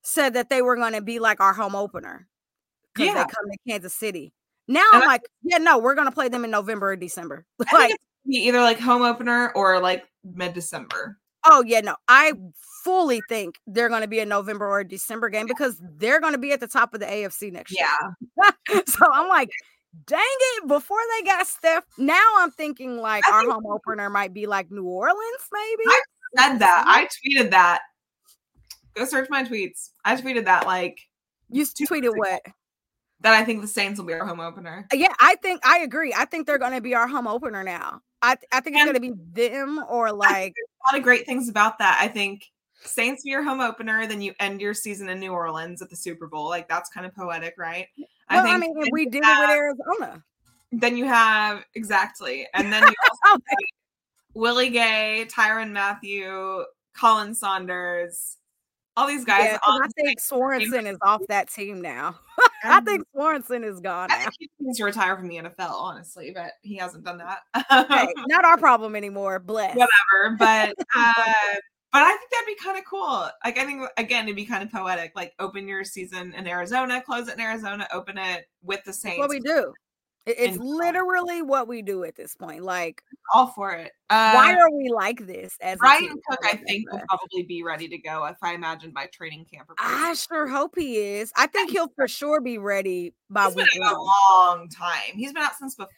[SPEAKER 5] said that they were going to be like our home opener because they
[SPEAKER 4] Yeah.
[SPEAKER 5] come to Kansas City. Now
[SPEAKER 4] And
[SPEAKER 5] I'm like, yeah, no, we're going to play them in November or December.
[SPEAKER 4] I think
[SPEAKER 5] Like,
[SPEAKER 4] it's gonna be either like home opener or like mid-December.
[SPEAKER 5] oh yeah, no, I fully think they're going to be a November or a December game because they're going to be at the top of the AFC next year.
[SPEAKER 4] Yeah.
[SPEAKER 5] So I'm like, dang it, before they got Steph, now I'm thinking like
[SPEAKER 4] I
[SPEAKER 5] our
[SPEAKER 4] think-
[SPEAKER 5] home opener might be like New Orleans, maybe.
[SPEAKER 4] I said that. I tweeted that. Go search my tweets. I tweeted that like
[SPEAKER 5] You
[SPEAKER 4] 2
[SPEAKER 5] tweeted
[SPEAKER 4] weeks ago,
[SPEAKER 5] what?
[SPEAKER 4] that I think the Saints will be our home opener.
[SPEAKER 5] Yeah, I agree. I think they're going to be our home opener now. I think it's
[SPEAKER 4] And-
[SPEAKER 5] going to be them or like,
[SPEAKER 4] A lot of great things about that. I think Saints be your home opener, then you end your season in New Orleans at the Super Bowl. Like that's kind of poetic, right?
[SPEAKER 5] well, I
[SPEAKER 4] think
[SPEAKER 5] mean,
[SPEAKER 4] then
[SPEAKER 5] we
[SPEAKER 4] you
[SPEAKER 5] did
[SPEAKER 4] have-
[SPEAKER 5] it with Arizona.
[SPEAKER 4] Then you have exactly, and then you also have Willie Gay, Tyrann Mathieu, Colin Saunders, all these guys.
[SPEAKER 5] Yeah, 'cause
[SPEAKER 4] on
[SPEAKER 5] I think Sorensen is off that team now. I think Sorensen is gone
[SPEAKER 4] I
[SPEAKER 5] now.
[SPEAKER 4] think he needs to retire from the NFL, honestly, but he hasn't done that.
[SPEAKER 5] Hey, not our problem anymore. Bless.
[SPEAKER 4] Whatever, but I think that'd be kind of cool. Like I think again, it'd be kind of poetic. Like open your season in Arizona, close it in Arizona, open it with the Saints.
[SPEAKER 5] What we do. It's
[SPEAKER 4] And-
[SPEAKER 5] literally what we do at this point. Like,
[SPEAKER 4] All for it.
[SPEAKER 5] why are we like this? As a
[SPEAKER 4] Brian
[SPEAKER 5] team?
[SPEAKER 4] Cook, I think, will probably be ready to go if I imagine by training camp. Or
[SPEAKER 5] I sure hope he is. I think he'll for sure be ready by
[SPEAKER 4] He's been
[SPEAKER 5] week
[SPEAKER 4] out a
[SPEAKER 5] one.
[SPEAKER 4] long time. He's been out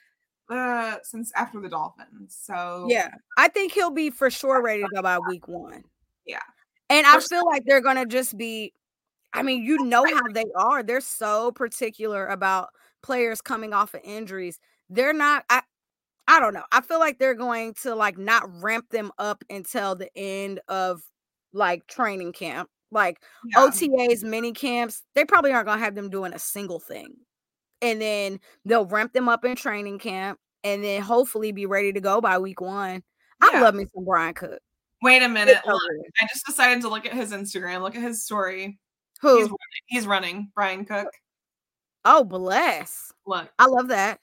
[SPEAKER 4] since after the Dolphins. So
[SPEAKER 5] Yeah, I think he'll be for sure ready to go by week one.
[SPEAKER 4] Yeah.
[SPEAKER 5] And I
[SPEAKER 4] For
[SPEAKER 5] feel like they're gonna just be. I mean, you know how they are. They're so particular about players coming off of injuries. They're not. I don't know. I feel like they're going to like not ramp them up until the end of like training camp, like
[SPEAKER 4] yeah.
[SPEAKER 5] OTAs, mini camps. They probably aren't gonna have them doing a single thing, and then they'll ramp them up in training camp, and then hopefully be ready to go by week one. I
[SPEAKER 4] Yeah.
[SPEAKER 5] love me some Brian Cook.
[SPEAKER 4] Wait a minute.
[SPEAKER 5] It's so
[SPEAKER 4] Look,
[SPEAKER 5] good.
[SPEAKER 4] I just decided to look at his Instagram. Look at his story.
[SPEAKER 5] Who?
[SPEAKER 4] He's running. Brian Cook.
[SPEAKER 5] Oh, bless.
[SPEAKER 4] Look.
[SPEAKER 5] I love that.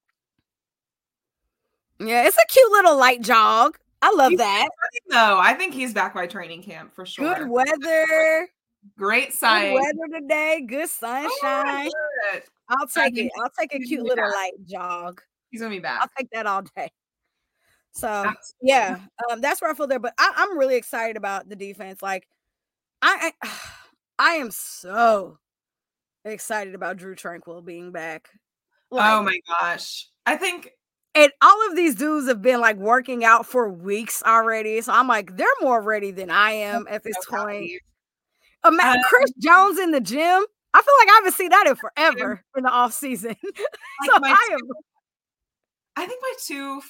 [SPEAKER 5] Yeah, it's a cute little light jog. I love that.
[SPEAKER 4] No, I think he's back by training camp for sure.
[SPEAKER 5] Good weather.
[SPEAKER 4] Great
[SPEAKER 5] Good
[SPEAKER 4] sign.
[SPEAKER 5] weather today. Good sunshine.
[SPEAKER 4] Good.
[SPEAKER 5] I'll take
[SPEAKER 4] mean,
[SPEAKER 5] it. I'll take a
[SPEAKER 4] he's
[SPEAKER 5] cute
[SPEAKER 4] gonna be
[SPEAKER 5] little
[SPEAKER 4] back.
[SPEAKER 5] light jog.
[SPEAKER 4] He's gonna be back.
[SPEAKER 5] I'll take that all day. So
[SPEAKER 4] Absolutely.
[SPEAKER 5] yeah, that's where I feel there. But I'm really excited about the defense. Like I am so excited about Drew Tranquil being back. Like,
[SPEAKER 4] Oh my gosh. I think
[SPEAKER 5] and all of these dudes have been like working out for weeks already. So I'm like, they're more ready than I am at this
[SPEAKER 4] so proud of
[SPEAKER 5] point.
[SPEAKER 4] you.
[SPEAKER 5] Chris Jones in the gym. I feel like I haven't seen that in forever in the off season.
[SPEAKER 4] Like
[SPEAKER 5] So
[SPEAKER 4] my I think my two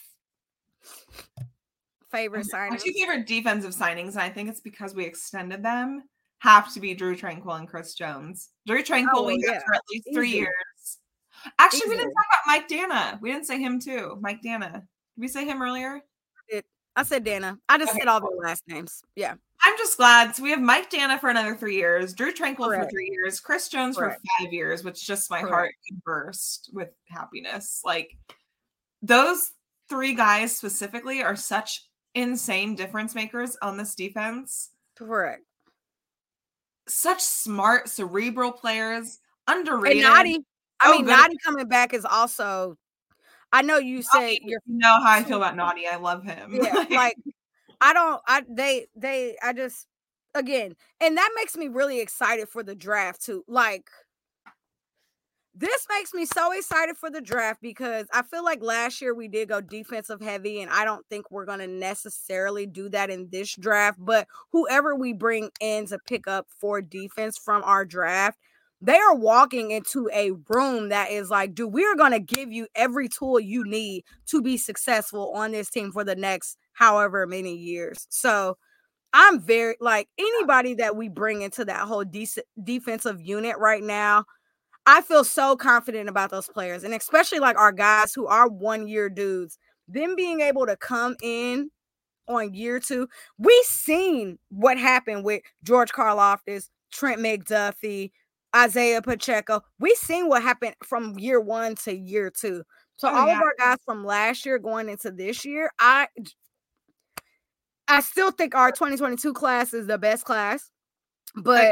[SPEAKER 5] favorite signing.
[SPEAKER 4] favorite defensive signings, and I think it's because we extended them, have to be Drew Tranquil and Chris Jones. Drew Tranquil we
[SPEAKER 5] yeah.
[SPEAKER 4] got for at least 3
[SPEAKER 5] Easy.
[SPEAKER 4] years. Actually, we didn't
[SPEAKER 5] Easily.
[SPEAKER 4] talk about Mike Dana. We didn't say him too. Mike Dana. Did we say him earlier?
[SPEAKER 5] I said Dana. I just
[SPEAKER 4] Okay,
[SPEAKER 5] said all their last names. Yeah.
[SPEAKER 4] I'm just glad. So we have Mike Dana for another 3 years, Drew Tranquil for
[SPEAKER 5] Correct.
[SPEAKER 4] 3 years, Chris Jones
[SPEAKER 5] Correct.
[SPEAKER 4] for 5 years, which just my
[SPEAKER 5] Correct.
[SPEAKER 4] heart could burst with happiness. Like those 3 guys specifically are such insane difference makers on this defense.
[SPEAKER 5] Correct.
[SPEAKER 4] Such smart, cerebral players,
[SPEAKER 5] And
[SPEAKER 4] underrated.
[SPEAKER 5] Nadi.
[SPEAKER 4] Oh,
[SPEAKER 5] I mean,
[SPEAKER 4] good.
[SPEAKER 5] Nadi coming back is also. I know you say
[SPEAKER 4] Naughty,
[SPEAKER 5] you're
[SPEAKER 4] you know how I feel about Naughty. I love him.
[SPEAKER 5] yeah, like I just again, and that makes me really excited for the draft too. Like this makes me so excited for the draft because I feel like last year we did go defensive heavy, and I don't think we're going to necessarily do that in this draft. But whoever we bring in to pick up for defense from our draft, they are walking into a room that is like, dude, we are going to give you every tool you need to be successful on this team for the next however many years. So I'm very like anybody that we bring into that whole defensive unit right now. I feel so confident about those players, and especially like our guys who are 1 year dudes, them being able to come in on year 2. We seen what happened with George Karlaftis, Trent McDuffie, Isaiah Pacheco. We seen what happened from year 1 to year 2. So all of our guys from last year going into this year, I still think our 2022 class is the best class, but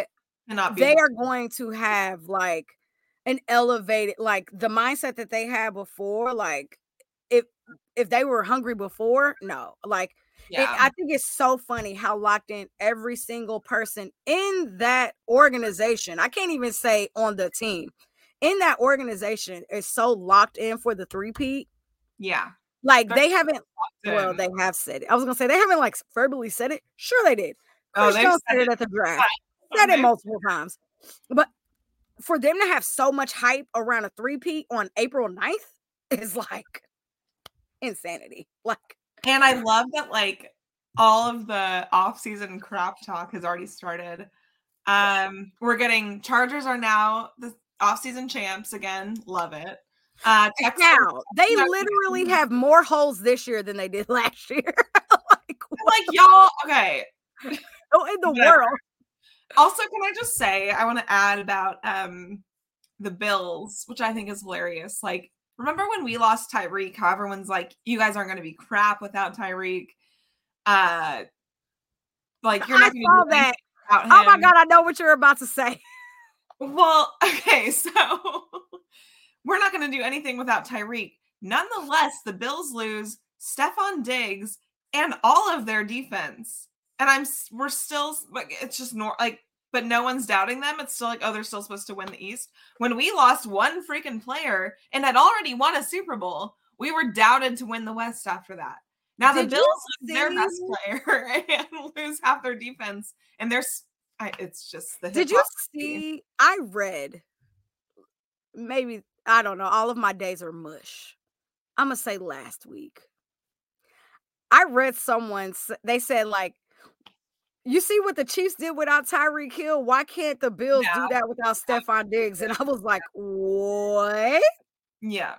[SPEAKER 5] they are going to have like an elevated, like the mindset that they had before. Like if they were hungry before, no, like I think it's so funny how locked in every single person in that organization. I can't even say on the team. In that organization is so locked in for the three-peat.
[SPEAKER 4] Yeah.
[SPEAKER 5] Like they haven't, well, they have said it. I was going to say they haven't like verbally said it. Sure they did. Chris Jones said it at the draft. Said it multiple times. But for them to have so much hype around a three-peat on April 9th is like insanity. Like,
[SPEAKER 4] and I love that like all of the off-season crap talk has already started. We're getting Chargers are now the off-season champs again. Love it.
[SPEAKER 5] Now they literally have more holes this year than they did last year.
[SPEAKER 4] like y'all, okay.
[SPEAKER 5] Oh, in the world.
[SPEAKER 4] Also, can I just say I want to add about the Bills, which I think is hilarious. Like, remember when we lost Tyreek? How everyone's like, "You guys aren't going to be crap without Tyreek." Like you're not going to do that. Without him.
[SPEAKER 5] Oh my God, I know what you're about to say.
[SPEAKER 4] Well, okay, so we're not going to do anything without Tyreek. Nonetheless, the Bills lose Stephon Diggs and all of their defense. And we're still like, it's just but no one's doubting them. It's still like, oh, they're still supposed to win the East. When we lost one freaking player and had already won a Super Bowl, we were doubted to win the West after that. Now the Bills lose their best player and lose half their defense. And it's just the
[SPEAKER 5] Did you see? I read, maybe, I don't know, all of my days are mush. I'm going to say last week. I read they said like, you see what the Chiefs did without Tyreek Hill? Why can't the Bills do that without Stephon Diggs? And I was like, what?
[SPEAKER 4] Yeah.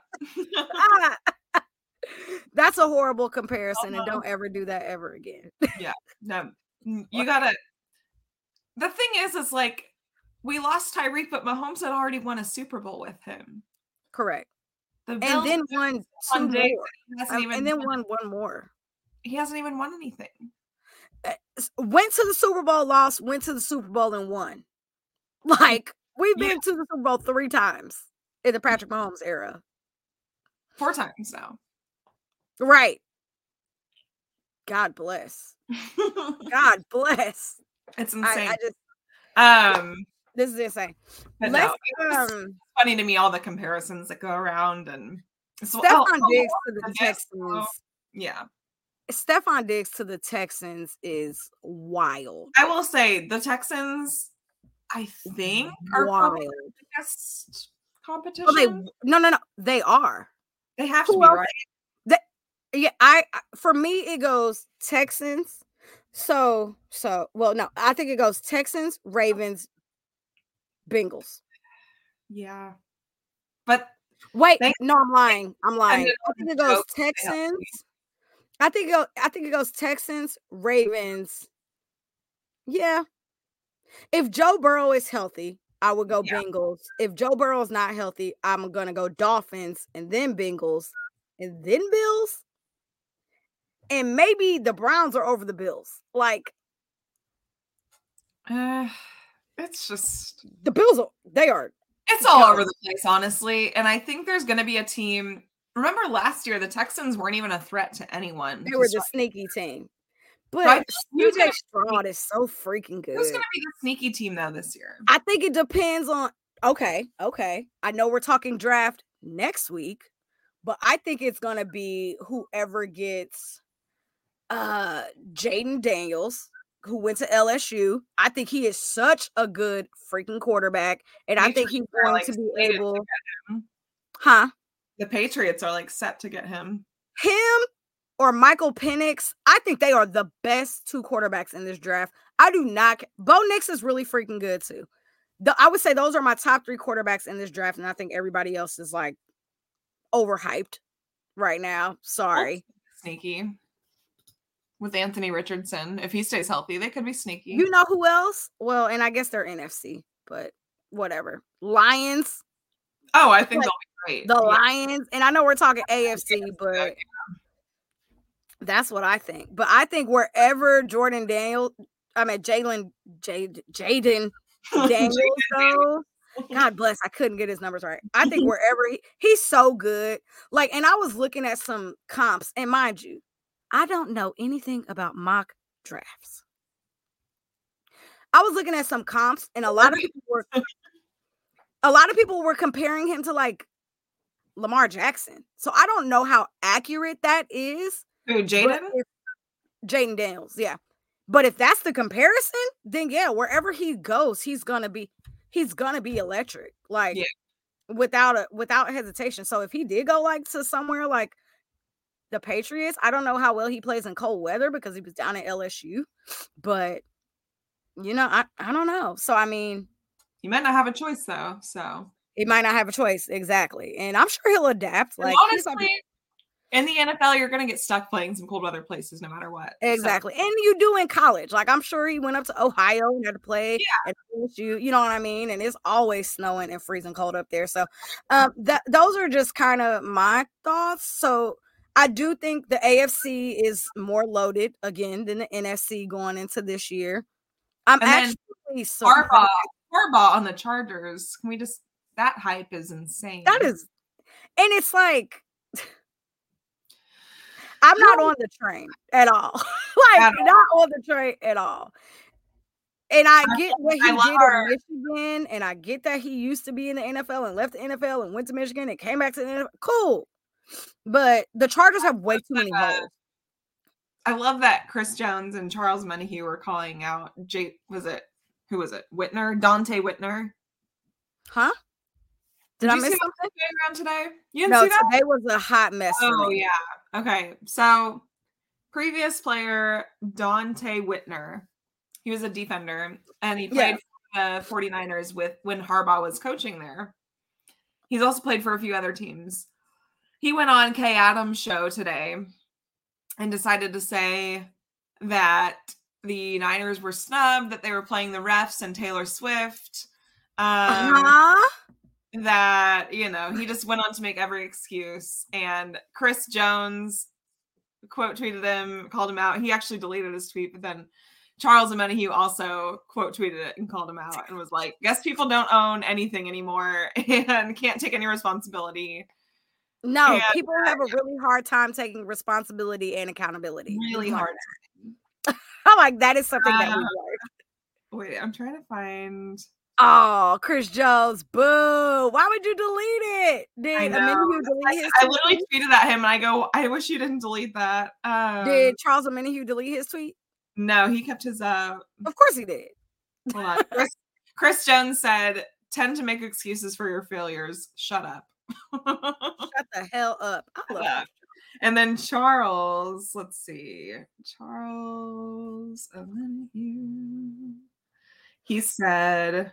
[SPEAKER 5] That's a horrible comparison, and don't ever do that ever again.
[SPEAKER 4] Yeah. No, you gotta. The thing is like, we lost Tyreek, but Mahomes had already won a Super Bowl with him.
[SPEAKER 5] Correct.
[SPEAKER 4] And
[SPEAKER 5] then won two more. And then won one more.
[SPEAKER 4] He hasn't even won anything.
[SPEAKER 5] Went to the Super Bowl, lost, went to the Super Bowl and won. Like, we've been to the Super Bowl 3 times in the Patrick Mahomes era.
[SPEAKER 4] 4 times now.
[SPEAKER 5] Right. God bless. God bless.
[SPEAKER 4] It's insane.
[SPEAKER 5] This is insane.
[SPEAKER 4] It's funny to me, all the comparisons that go around, and
[SPEAKER 5] Stephon Diggs to the Texans.
[SPEAKER 4] Yeah.
[SPEAKER 5] Stephon Diggs to the Texans is wild.
[SPEAKER 4] I will say the Texans, I think, are probably the best competition.
[SPEAKER 5] No. They are.
[SPEAKER 4] They have to be, right?
[SPEAKER 5] For me, it goes Texans. No, I think it goes Texans, Ravens, Bengals.
[SPEAKER 4] Yeah. But
[SPEAKER 5] wait, no, I'm lying. I think it goes Texans. I think it goes Texans, Ravens. Yeah. If Joe Burrow is healthy, I would go Bengals. If Joe Burrow is not healthy, I'm going to go Dolphins and then Bengals and then Bills. And maybe the Browns are over the Bills. Like,
[SPEAKER 4] it's just
[SPEAKER 5] the Bills are.
[SPEAKER 4] It's all over the place, honestly. And I think there's going to be a team. Remember last year, the Texans weren't even a threat to anyone.
[SPEAKER 5] They were the sneaky team. But CJ Stroud is so freaking good.
[SPEAKER 4] Who's going to be the sneaky team, though, this year?
[SPEAKER 5] I think it depends on... Okay. I know we're talking draft next week, but I think it's going to be whoever gets Jaden Daniels, who went to LSU. I think he is such a good freaking quarterback, and I think he's going to be able...
[SPEAKER 4] The Patriots are like set to get him.
[SPEAKER 5] Him or Michael Penix, I think they are the best 2 quarterbacks in this draft. I do not. Bo Nix is really freaking good too. I would say those are my top 3 quarterbacks in this draft, and I think everybody else is like overhyped right now. Sorry.
[SPEAKER 4] Sneaky. With Anthony Richardson, if he stays healthy, they could be sneaky.
[SPEAKER 5] You know who else? Well, and I guess they're NFC, but whatever. Lions.
[SPEAKER 4] Oh, I think they'll be great.
[SPEAKER 5] The Lions, and I know we're talking AFC, but that's what I think. But I think wherever Jaden Daniels goes, God bless, I couldn't get his numbers right. I think wherever he's so good. Like, and I was looking at some comps, and mind you, I don't know anything about mock drafts. I was looking at some comps, and a lot of people were comparing him to like Lamar Jackson. So I don't know how accurate that is.
[SPEAKER 4] Who, Jaden?
[SPEAKER 5] Jaden Daniels, yeah. But if that's the comparison, then yeah, wherever he goes, he's gonna be electric, like without hesitation. So if he did go like to somewhere like the Patriots, I don't know how well he plays in cold weather because he was down at LSU, but you know, I don't know. So I mean,
[SPEAKER 4] he might not have a choice though. So
[SPEAKER 5] he might not have a choice, exactly, and I'm sure he'll adapt. Like
[SPEAKER 4] honestly, in the NFL, you're going to get stuck playing some cold weather places no matter what.
[SPEAKER 5] Exactly. So. And you do in college. Like, I'm sure he went up to Ohio and had to play at LSU, you know what I mean? And it's always snowing and freezing cold up there. So those are just kind of my thoughts. So I do think the AFC is more loaded, again, than the NFC going into this year. I'm actually
[SPEAKER 4] Harbaugh on the Chargers. Can we just – that hype is insane.
[SPEAKER 5] That is – and it's like – I'm not on the train at all. Not on the train at all. And I get what he did in Michigan, and I get that he used to be in the NFL and left the NFL and went to Michigan and came back to the NFL. Cool. But the Chargers have way too many holes.
[SPEAKER 4] I love that Chris Jones and Charles Menahue were calling out who was it? Whitner? Dante Whitner?
[SPEAKER 5] Huh? Did I miss something
[SPEAKER 4] around today? You didn't see that?
[SPEAKER 5] Today was a hot mess.
[SPEAKER 4] Oh, yeah. Okay. So, previous player, Dante Whitner. He was a defender, and he played for the 49ers when Harbaugh was coaching there. He's also played for a few other teams. He went on Kay Adams' show today and decided to say that the Niners were snubbed, that they were playing the refs and Taylor Swift. That, you know, he just went on to make every excuse. And Chris Jones quote tweeted him, called him out. He actually deleted his tweet, but then Charles Menahue also quote tweeted it and called him out and was like, guess people don't own anything anymore and can't take any responsibility.
[SPEAKER 5] No, and people have a really hard time taking responsibility and accountability.
[SPEAKER 4] Really hard.
[SPEAKER 5] I'm like, that is something that we learned.
[SPEAKER 4] Wait, I'm trying to find...
[SPEAKER 5] Oh, Chris Jones, boo. Why would you delete it?
[SPEAKER 4] I literally tweeted at him and I go, I wish you didn't delete that.
[SPEAKER 5] Did Charles Menahue delete his tweet?
[SPEAKER 4] No, he kept his
[SPEAKER 5] Of course he did.
[SPEAKER 4] Hold on. Chris Jones said, tend to make excuses for your failures. Shut up.
[SPEAKER 5] Shut the hell up. I love that.
[SPEAKER 4] And then Charles, let's see. Charles Menahue. He said,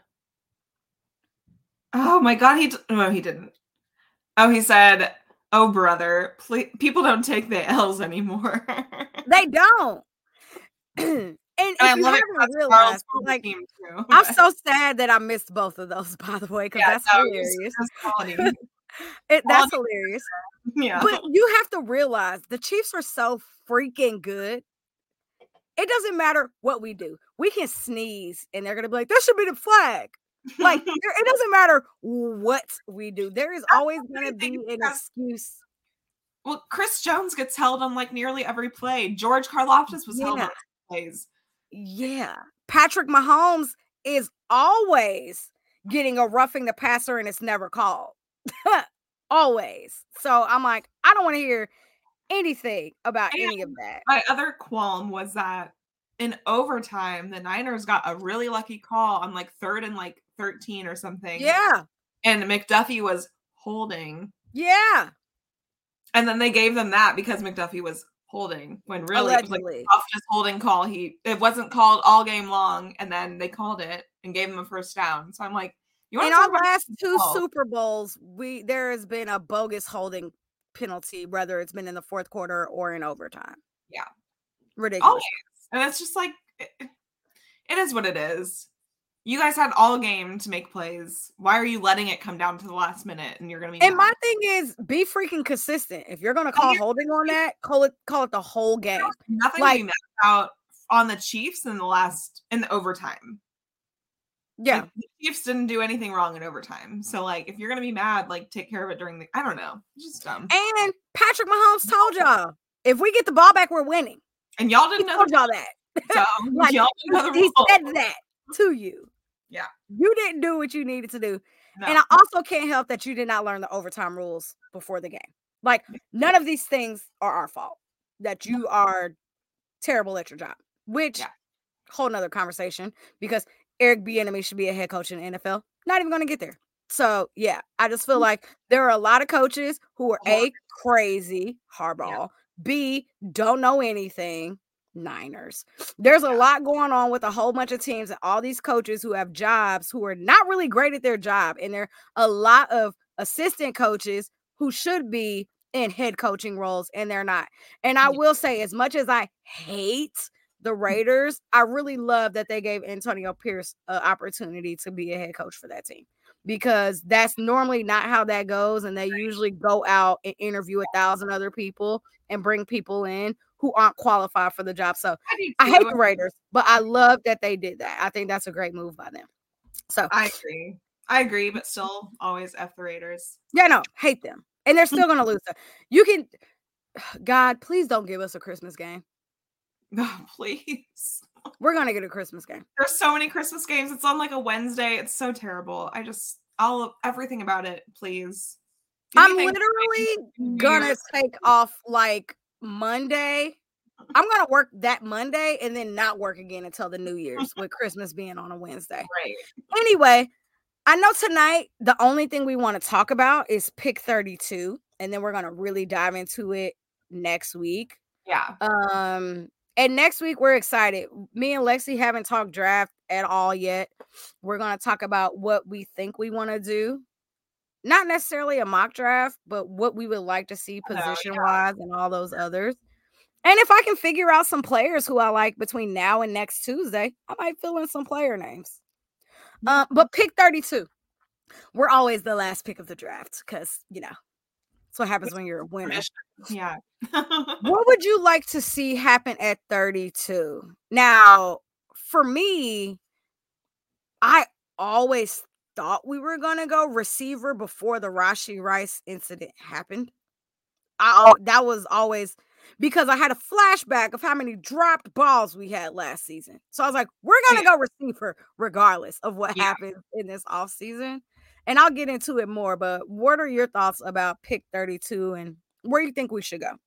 [SPEAKER 4] oh my God, he didn't. Oh, he said, oh, brother, people don't take the L's anymore.
[SPEAKER 5] They don't. And
[SPEAKER 4] I love it. Realized,
[SPEAKER 5] like, I'm so sad that I missed both of those, by the way, because that's hilarious. That's hilarious.
[SPEAKER 4] Yeah.
[SPEAKER 5] But you have to realize the Chiefs are so freaking good. It doesn't matter what we do. We can sneeze and they're going to be like, that should be the flag. Like, it doesn't matter what we do. There is always going to be an excuse.
[SPEAKER 4] Well, Chris Jones gets held on like nearly every play. George Karlaftis was held on plays.
[SPEAKER 5] Yeah. Patrick Mahomes is always getting a roughing the passer and it's never called. Always. So I'm like, I don't want to hear anything about any of that.
[SPEAKER 4] My other qualm was that in overtime, the Niners got a really lucky call on like 3rd and like 13 or something.
[SPEAKER 5] Yeah.
[SPEAKER 4] And McDuffie was holding.
[SPEAKER 5] Yeah.
[SPEAKER 4] And then they gave them that because McDuffie was holding when really allegedly. It was like a just holding call. It wasn't called all game long, and then they called it and gave them a first down. So I'm like, you want
[SPEAKER 5] in our last 2 Super Bowls, there has been a bogus holding penalty, whether it's been in the 4th quarter or in overtime.
[SPEAKER 4] Yeah.
[SPEAKER 5] Ridiculous.
[SPEAKER 4] Always. And it's just like, it is what it is. You guys had all game to make plays. Why are you letting it come down to the last minute and you're going to be
[SPEAKER 5] And my thing is, be freaking consistent. If you're going to call holding on that, call it the whole game.
[SPEAKER 4] Nothing like, to be mad about on the Chiefs in the overtime.
[SPEAKER 5] Yeah.
[SPEAKER 4] Like, the Chiefs didn't do anything wrong in overtime. So, like, if you're going to be mad, like, take care of it during the, I don't know. It's just dumb.
[SPEAKER 5] And Patrick Mahomes told y'all, if we get the ball back, we're winning.
[SPEAKER 4] And y'all
[SPEAKER 5] He
[SPEAKER 4] didn't know
[SPEAKER 5] told y'all that.
[SPEAKER 4] So,
[SPEAKER 5] Like,
[SPEAKER 4] y'all didn't know the
[SPEAKER 5] he
[SPEAKER 4] rules.
[SPEAKER 5] said that to you.
[SPEAKER 4] Yeah.
[SPEAKER 5] You didn't do what you needed to do.
[SPEAKER 4] No.
[SPEAKER 5] And I also can't help that you did not learn the overtime rules before the game. Like, none of these things are our fault. That you are terrible at your job. Which, whole nother conversation. Because Eric Bieniemy should be a head coach in the NFL. Not even going to get there. So, yeah, I just feel like there are a lot of coaches who are A, crazy, Harbaugh, B, don't know anything, Niners. There's a lot going on with a whole bunch of teams and all these coaches who have jobs who are not really great at their job. And there are a lot of assistant coaches who should be in head coaching roles and they're not. And I will say, as much as I hate the Raiders, I really love that they gave Antonio Pierce an opportunity to be a head coach for that team, because that's normally not how that goes. And they usually go out and interview 1,000 other people and bring people in who aren't qualified for the job. So I hate the Raiders, but I love that they did that. I think that's a great move by them. So
[SPEAKER 4] I agree, but still always F the Raiders.
[SPEAKER 5] Yeah, no, hate them. And they're still going to lose. You can, God, please don't give us a Christmas game.
[SPEAKER 4] No, please.
[SPEAKER 5] We're going to get a Christmas game.
[SPEAKER 4] There's so many Christmas games. It's on like a Wednesday. It's so terrible. Everything about it, please.
[SPEAKER 5] I'm literally going to take off like Monday. I'm going to work that Monday and then not work again until the New Year's with Christmas being on a Wednesday.
[SPEAKER 4] Right.
[SPEAKER 5] Anyway, I know tonight the only thing we want to talk about is pick 32, and then we're going to really dive into it next week.
[SPEAKER 4] Yeah.
[SPEAKER 5] And next week we're excited. Me and Lexi haven't talked draft at all yet. We're going to talk about what we think we want to do. Not necessarily a mock draft, but what we would like to see position-wise and all those others. And if I can figure out some players who I like between now and next Tuesday, I might fill in some player names. But pick 32. We're always the last pick of the draft because, that's what happens when you're a winner.
[SPEAKER 4] Yeah.
[SPEAKER 5] What would you like to see happen at 32? Now, for me, I always thought we were going to go receiver before the Rashee Rice incident happened. That was always because I had a flashback of how many dropped balls we had last season. So I was like, we're going to go receiver regardless of what happens in this offseason. And I'll get into it more, but what are your thoughts about pick 32 and where you think we should go?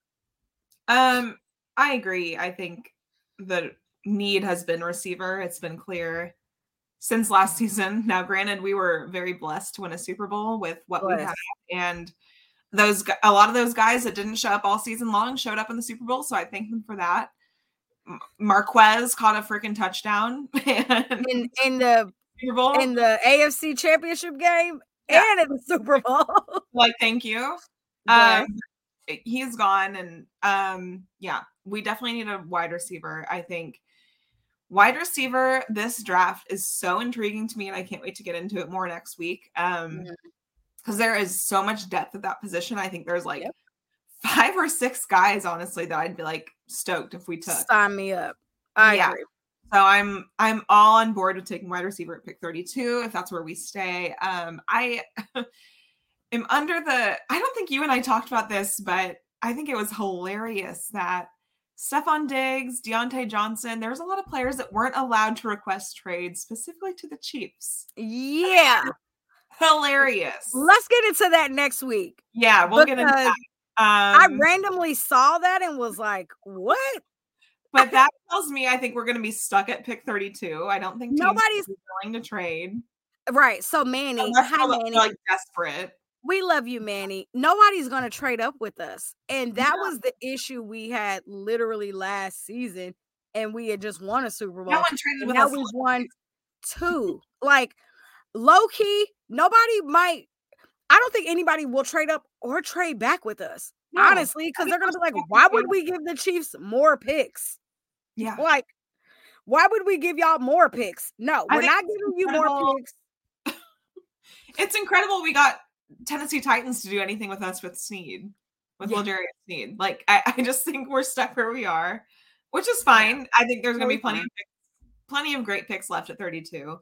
[SPEAKER 4] I agree. I think the need has been receiver. It's been clear since last season. Now, granted, we were very blessed to win a Super Bowl with what we had, and a lot of those guys that didn't show up all season long showed up in the Super Bowl, so I thank them for that. Marquez caught a freaking touchdown
[SPEAKER 5] in the Super Bowl, in the AFC Championship game, and in the Super Bowl.
[SPEAKER 4] Like, thank you. He's gone, and we definitely need a wide receiver. I think wide receiver, this draft is so intriguing to me, and I can't wait to get into it more next week. Because there is so much depth at that position. I think there's like 5 or 6 guys, honestly, that I'd be like stoked if we took.
[SPEAKER 5] Sign me up. I agree.
[SPEAKER 4] So I'm all on board with taking wide receiver at pick 32 if that's where we stay. I am under I don't think you and I talked about this, but I think it was hilarious that Stephon Diggs, Deontay Johnson, there's a lot of players that weren't allowed to request trades specifically to the Chiefs.
[SPEAKER 5] Yeah.
[SPEAKER 4] Hilarious.
[SPEAKER 5] Let's get into that next week.
[SPEAKER 4] Yeah, we'll get into that.
[SPEAKER 5] I randomly saw that and was like, what?
[SPEAKER 4] But that tells me I think we're going to be stuck at pick 32. I don't think nobody's willing to trade.
[SPEAKER 5] Right. So Manny, hi Manny.
[SPEAKER 4] Like desperate.
[SPEAKER 5] We love you, Manny. Nobody's going to trade up with us. And that was the issue we had literally last season. And we had just won a Super Bowl.
[SPEAKER 4] No one traded with
[SPEAKER 5] now
[SPEAKER 4] us.
[SPEAKER 5] We've won 2. Like, low key, I don't think anybody will trade up or trade back with us. No, honestly, because they're going to be like, why would we give the Chiefs more picks?
[SPEAKER 4] Yeah.
[SPEAKER 5] Like, why would we give y'all more picks? No, we're not giving you more picks.
[SPEAKER 4] It's incredible we got Tennessee Titans to do anything with us with Snead, with L'Jarius Sneed. Like, I just think we're stuck where we are, which is fine. I think there's going to be plenty of great picks left at 32.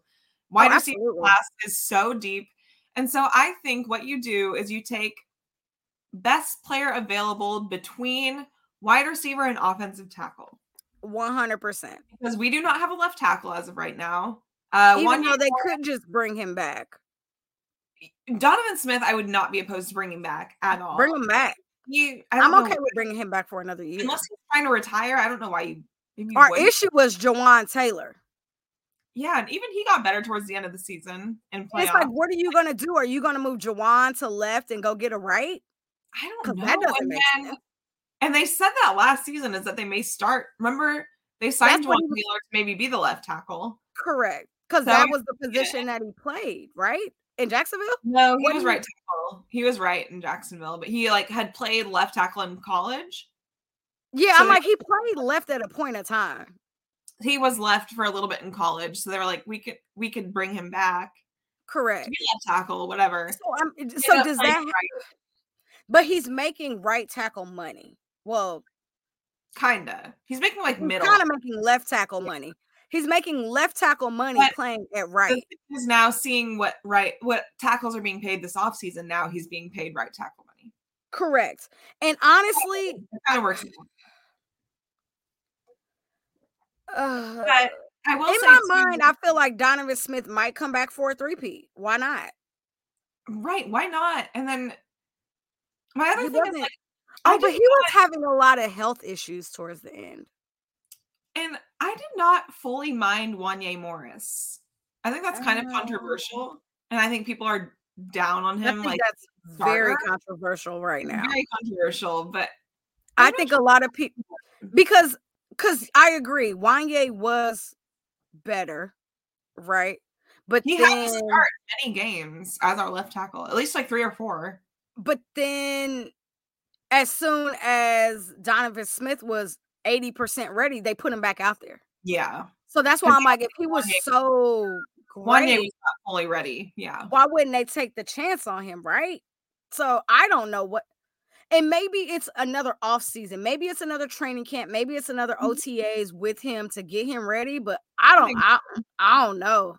[SPEAKER 4] Wide receiver
[SPEAKER 5] absolutely.
[SPEAKER 4] class is so deep. And so I think what you do is you take best player available between wide receiver and offensive tackle.
[SPEAKER 5] 100%.
[SPEAKER 4] Because we do not have a left tackle as of right now.
[SPEAKER 5] Even though they could just bring him back.
[SPEAKER 4] Donovan Smith, I would not be opposed to bringing back at all.
[SPEAKER 5] Bring him back.
[SPEAKER 4] I'm
[SPEAKER 5] okay with bringing him back for another year.
[SPEAKER 4] Unless he's trying to retire, I don't know why you.
[SPEAKER 5] Our issue was Jawan Taylor.
[SPEAKER 4] Yeah, and even he got better towards the end of the season and playoffs.
[SPEAKER 5] It's like, what are you going to do? Are you going to move Jawan to left and go get a right?
[SPEAKER 4] I don't know.
[SPEAKER 5] That doesn't make sense.
[SPEAKER 4] And they said that last season is that they may start. Remember, they signed Jawan Taylor to maybe be the left tackle.
[SPEAKER 5] Correct. Because that was the position that he played, right? In Jacksonville?
[SPEAKER 4] No, he was right tackle. He was right in Jacksonville, but he had played left tackle in college.
[SPEAKER 5] Yeah, so I'm like, he played left at a point of time.
[SPEAKER 4] He was left for a little bit in college, so they were like, we could bring him back.
[SPEAKER 5] Correct.
[SPEAKER 4] To be left tackle, whatever.
[SPEAKER 5] So does that? Right. But he's making right tackle money. Well,
[SPEAKER 4] kinda. He's making middle.
[SPEAKER 5] Kind of making left tackle money. He's making left tackle money playing at right.
[SPEAKER 4] He's now seeing what tackles are being paid this offseason. Now he's being paid right tackle money.
[SPEAKER 5] Correct. And honestly,
[SPEAKER 4] it kind of works. But I will
[SPEAKER 5] in
[SPEAKER 4] say
[SPEAKER 5] my mind, I feel like Donovan Smith might come back for a 3-peat. Why not?
[SPEAKER 4] Right. Why not? And then my other thing is
[SPEAKER 5] but he was having a lot of health issues towards the end.
[SPEAKER 4] And I did not fully mind Wanya Morris. I think that's kind of controversial. And I think people are down on him.
[SPEAKER 5] That's very controversial right now.
[SPEAKER 4] Very controversial. But
[SPEAKER 5] I think a lot of people, because I agree, Wanya was better, right? But
[SPEAKER 4] he had to start many games as our left tackle, at least 3 or 4.
[SPEAKER 5] But then as soon as Donovan Smith was 80% ready, they put him back out there.
[SPEAKER 4] Yeah.
[SPEAKER 5] So that's why I'm like, if he was so
[SPEAKER 4] great, was not fully ready. Yeah.
[SPEAKER 5] Why wouldn't they take the chance on him, right? So I don't know what. And maybe it's another off season. Maybe it's another training camp. Maybe it's another OTAs with him to get him ready. But I don't know.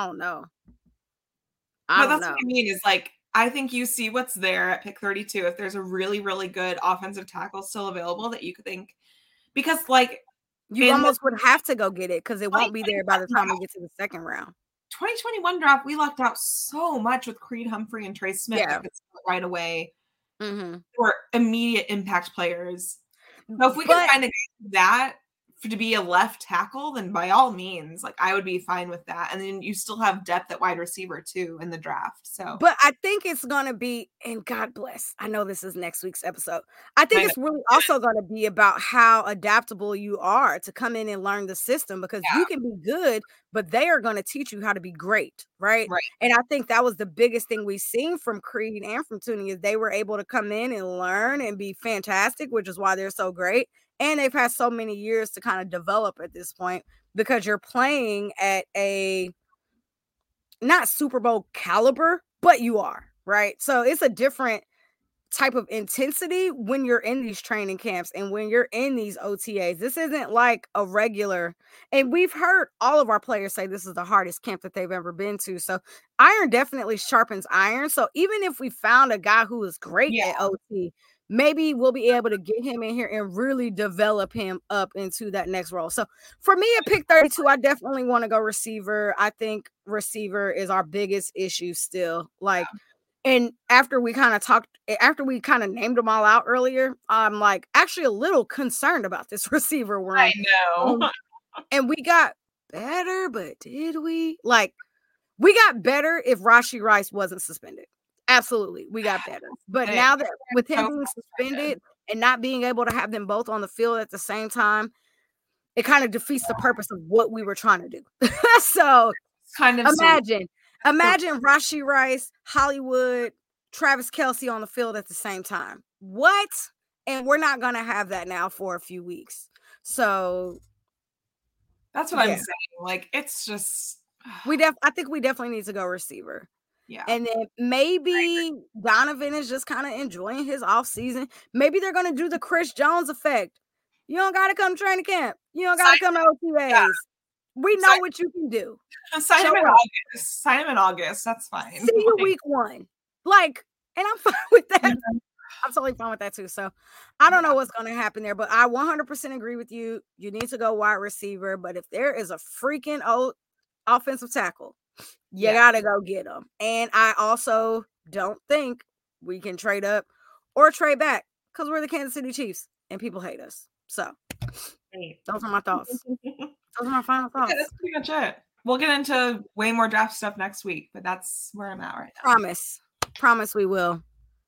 [SPEAKER 4] But that's what I mean is I think you see what's there at pick 32. If there's a really, really good offensive tackle still available that you could think, because
[SPEAKER 5] you almost would have to go get it because it won't be there by the time we get to the second round.
[SPEAKER 4] 2021 draft, we lucked out so much with Creed Humphrey and Trey Smith that could start right away. For immediate impact players. So if we can find that to be a left tackle, then by all means, I would be fine with that. And then you still have depth at wide receiver too in the draft. So,
[SPEAKER 5] but I think it's gonna be, and God bless, I know this is next week's episode. I think it's really also gonna be about how adaptable you are to come in and learn the system, because you can be good, but they are gonna teach you how to be great, right? And I think that was the biggest thing we've seen from Creed and from Thuney is they were able to come in and learn and be fantastic, which is why they're so great. And they've had so many years to kind of develop at this point because you're playing at a not Super Bowl caliber, but you are, right? So it's a different type of intensity when you're in these training camps and when you're in these OTAs. This isn't like a regular, and we've heard all of our players say this is the hardest camp that they've ever been to. So iron definitely sharpens iron. So even if we found a guy who is great at OT, maybe we'll be able to get him in here and really develop him up into that next role. So for me at pick 32, I definitely want to go receiver. I think receiver is our biggest issue still. And after we kind of named them all out earlier, I'm actually a little concerned about this receiver room.
[SPEAKER 4] I know.
[SPEAKER 5] And we got better, but did we? We got better if Rashee Rice wasn't suspended. Absolutely, we got better. But now that with him being suspended and not being able to have them both on the field at the same time, it kind of defeats the purpose of what we were trying to do. So
[SPEAKER 4] kind of
[SPEAKER 5] imagine Rashee Rice, Hollywood, Travis Kelce on the field at the same time. What? And we're not going to have that now for a few weeks. So
[SPEAKER 4] that's what I'm saying. It's just
[SPEAKER 5] I think we definitely need to go receiver. Yeah. And then maybe Donovan is just kind of enjoying his off season. Maybe they're going to do the Chris Jones effect. You don't got to come to training camp. You don't got to come to OTAs. We know what you can do.
[SPEAKER 4] Sign him in August. Sign him in August. That's fine.
[SPEAKER 5] See you week 1. Like, and I'm fine with that. I'm totally fine with that too. So I don't know what's going to happen there, but I 100% agree with you. You need to go wide receiver. But if there is a freaking old offensive tackle, you got to go get them. And I also don't think we can trade up or trade back because we're the Kansas City Chiefs and people hate us. So those are my thoughts. Those are my final thoughts.
[SPEAKER 4] Yeah, that's pretty much it. We'll get into way more draft stuff next week, but that's where I'm at right now.
[SPEAKER 5] Promise we will.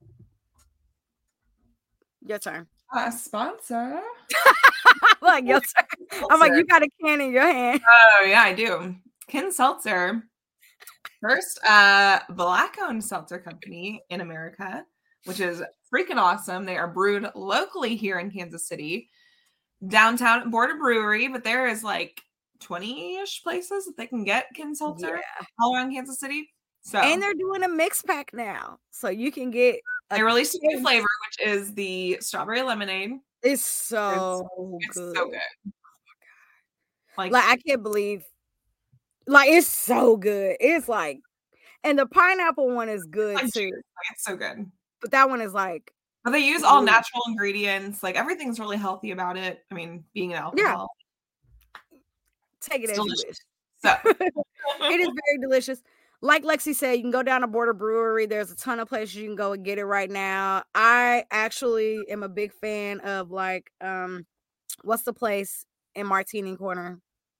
[SPEAKER 5] Your turn.
[SPEAKER 4] Sponsor.
[SPEAKER 5] Like your turn. I'm like, you got a can in your hand.
[SPEAKER 4] Oh yeah, I do. Kin Seltzer. First Black-owned seltzer company in America, which is freaking awesome. They are brewed locally here in Kansas City, downtown Border Brewery, but there is like 20-ish places that they can get Kin Seltzer all around Kansas City. So,
[SPEAKER 5] and they're doing a mix pack now, so you can get.
[SPEAKER 4] They released a new flavor, which is the strawberry lemonade.
[SPEAKER 5] It's so good.
[SPEAKER 4] It's so good. Oh
[SPEAKER 5] my God. Like I can't believe. Like it's so good. It's like, and the pineapple one is good too.
[SPEAKER 4] It's so good.
[SPEAKER 5] But that one is like.
[SPEAKER 4] But they use all natural ingredients. Like everything's really healthy about it. I mean, being an alcohol.
[SPEAKER 5] Yeah. Take it as you wish.
[SPEAKER 4] So
[SPEAKER 5] it is very delicious. Like Lexi said, you can go down to Border Brewery. There's a ton of places you can go and get it right now. I actually am a big fan of like, what's the place in Martini Corner?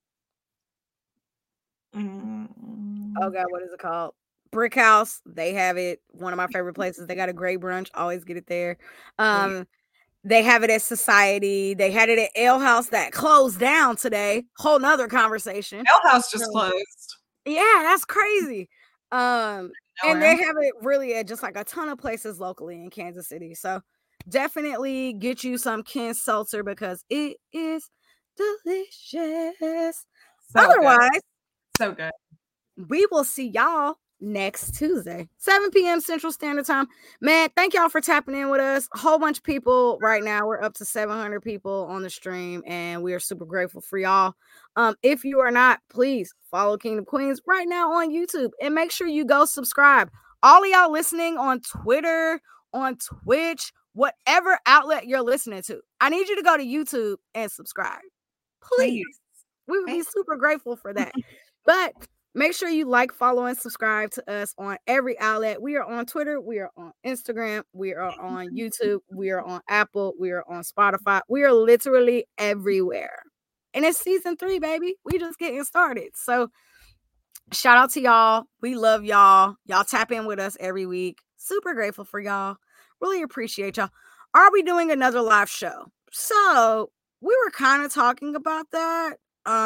[SPEAKER 5] Oh God, what is it called? Brick House. They have it. One of my favorite places. They got a great brunch. Always get it there. They have it at Society. They had it at Ale House that closed down today. Whole nother conversation.
[SPEAKER 4] Ale House just closed.
[SPEAKER 5] Yeah, that's crazy. And they have it really at just like a ton of places locally in Kansas City. So definitely get you some Kin Seltzer because it is delicious. Otherwise,
[SPEAKER 4] so good.
[SPEAKER 5] We will see y'all next Tuesday, 7 p.m. Central Standard Time. Man, thank y'all for tapping in with us. A whole bunch of people right now. We're up to 700 people on the stream, and we are super grateful for y'all. If you are not, please follow Kingdom Queens right now on YouTube and make sure you go subscribe. All of y'all listening on Twitter, on Twitch, whatever outlet you're listening to, I need you to go to YouTube and subscribe. Please. We would be super grateful for that. But make sure you like, follow, and subscribe to us on every outlet. We are on Twitter. We are on Instagram. We are on YouTube. We are on Apple. We are on Spotify. We are literally everywhere. And it's season 3, baby. We just getting started. So shout out to y'all. We love y'all. Y'all tap in with us every week. Super grateful for y'all. Really appreciate y'all. Are we doing another live show? So we were kind of talking about that.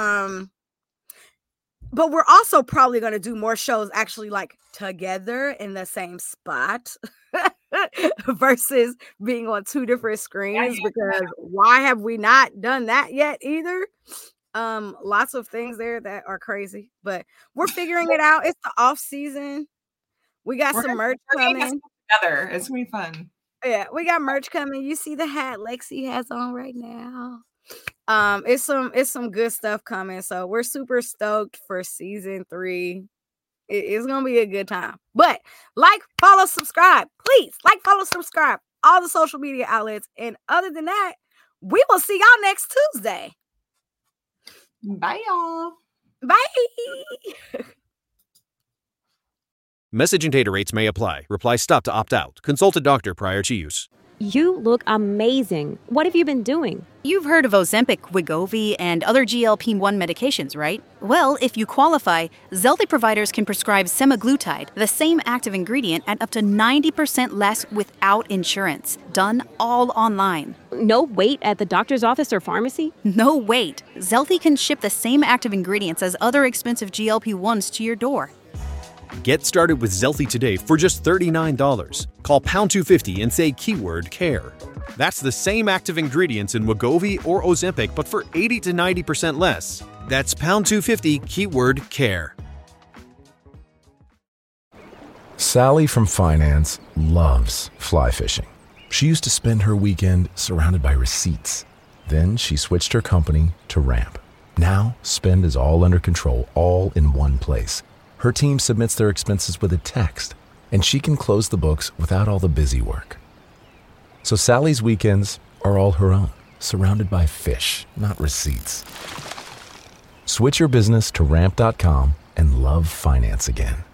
[SPEAKER 5] But we're also probably going to do more shows actually like together in the same spot versus being on 2 different screens because why have we not done that yet either? Lots of things there that are crazy, but we're figuring it out. It's the off season. We got some merch coming
[SPEAKER 4] together. It's gonna be fun.
[SPEAKER 5] Yeah, we got merch coming. You see the hat Lexi has on right now. It's some good stuff coming. So we're super stoked for season 3. It's gonna be a good time. But like, follow, subscribe. Please like, follow, subscribe. All the social media outlets. And other than that, we will see y'all next Tuesday.
[SPEAKER 4] Bye, y'all.
[SPEAKER 5] Bye.
[SPEAKER 6] Messaging data rates may apply. Reply stop to opt out. Consult a doctor prior to use.
[SPEAKER 7] You look amazing. What have you been doing?
[SPEAKER 8] You've heard of Ozempic, Wegovy, and other GLP-1 medications, right? Well, if you qualify, Zelty providers can prescribe semaglutide, the same active ingredient, at up to 90% less without insurance. Done all online.
[SPEAKER 7] No wait at the doctor's office or pharmacy?
[SPEAKER 8] No wait. Zelty can ship the same active ingredients as other expensive GLP-1s to your door.
[SPEAKER 6] Get started with Zelty today for just $39. Call pound 250 and say keyword care. That's the same active ingredients in Wegovy or Ozempic, but for 80 to 90% less. That's pound 250 keyword care.
[SPEAKER 3] Sally from finance loves fly fishing. She used to spend her weekend surrounded by receipts. Then she switched her company to Ramp. Now, spend is all under control, all in one place. Her team submits their expenses with a text, and she can close the books without all the busy work. So Sally's weekends are all her own, surrounded by fish, not receipts. Switch your business to Ramp.com and love finance again.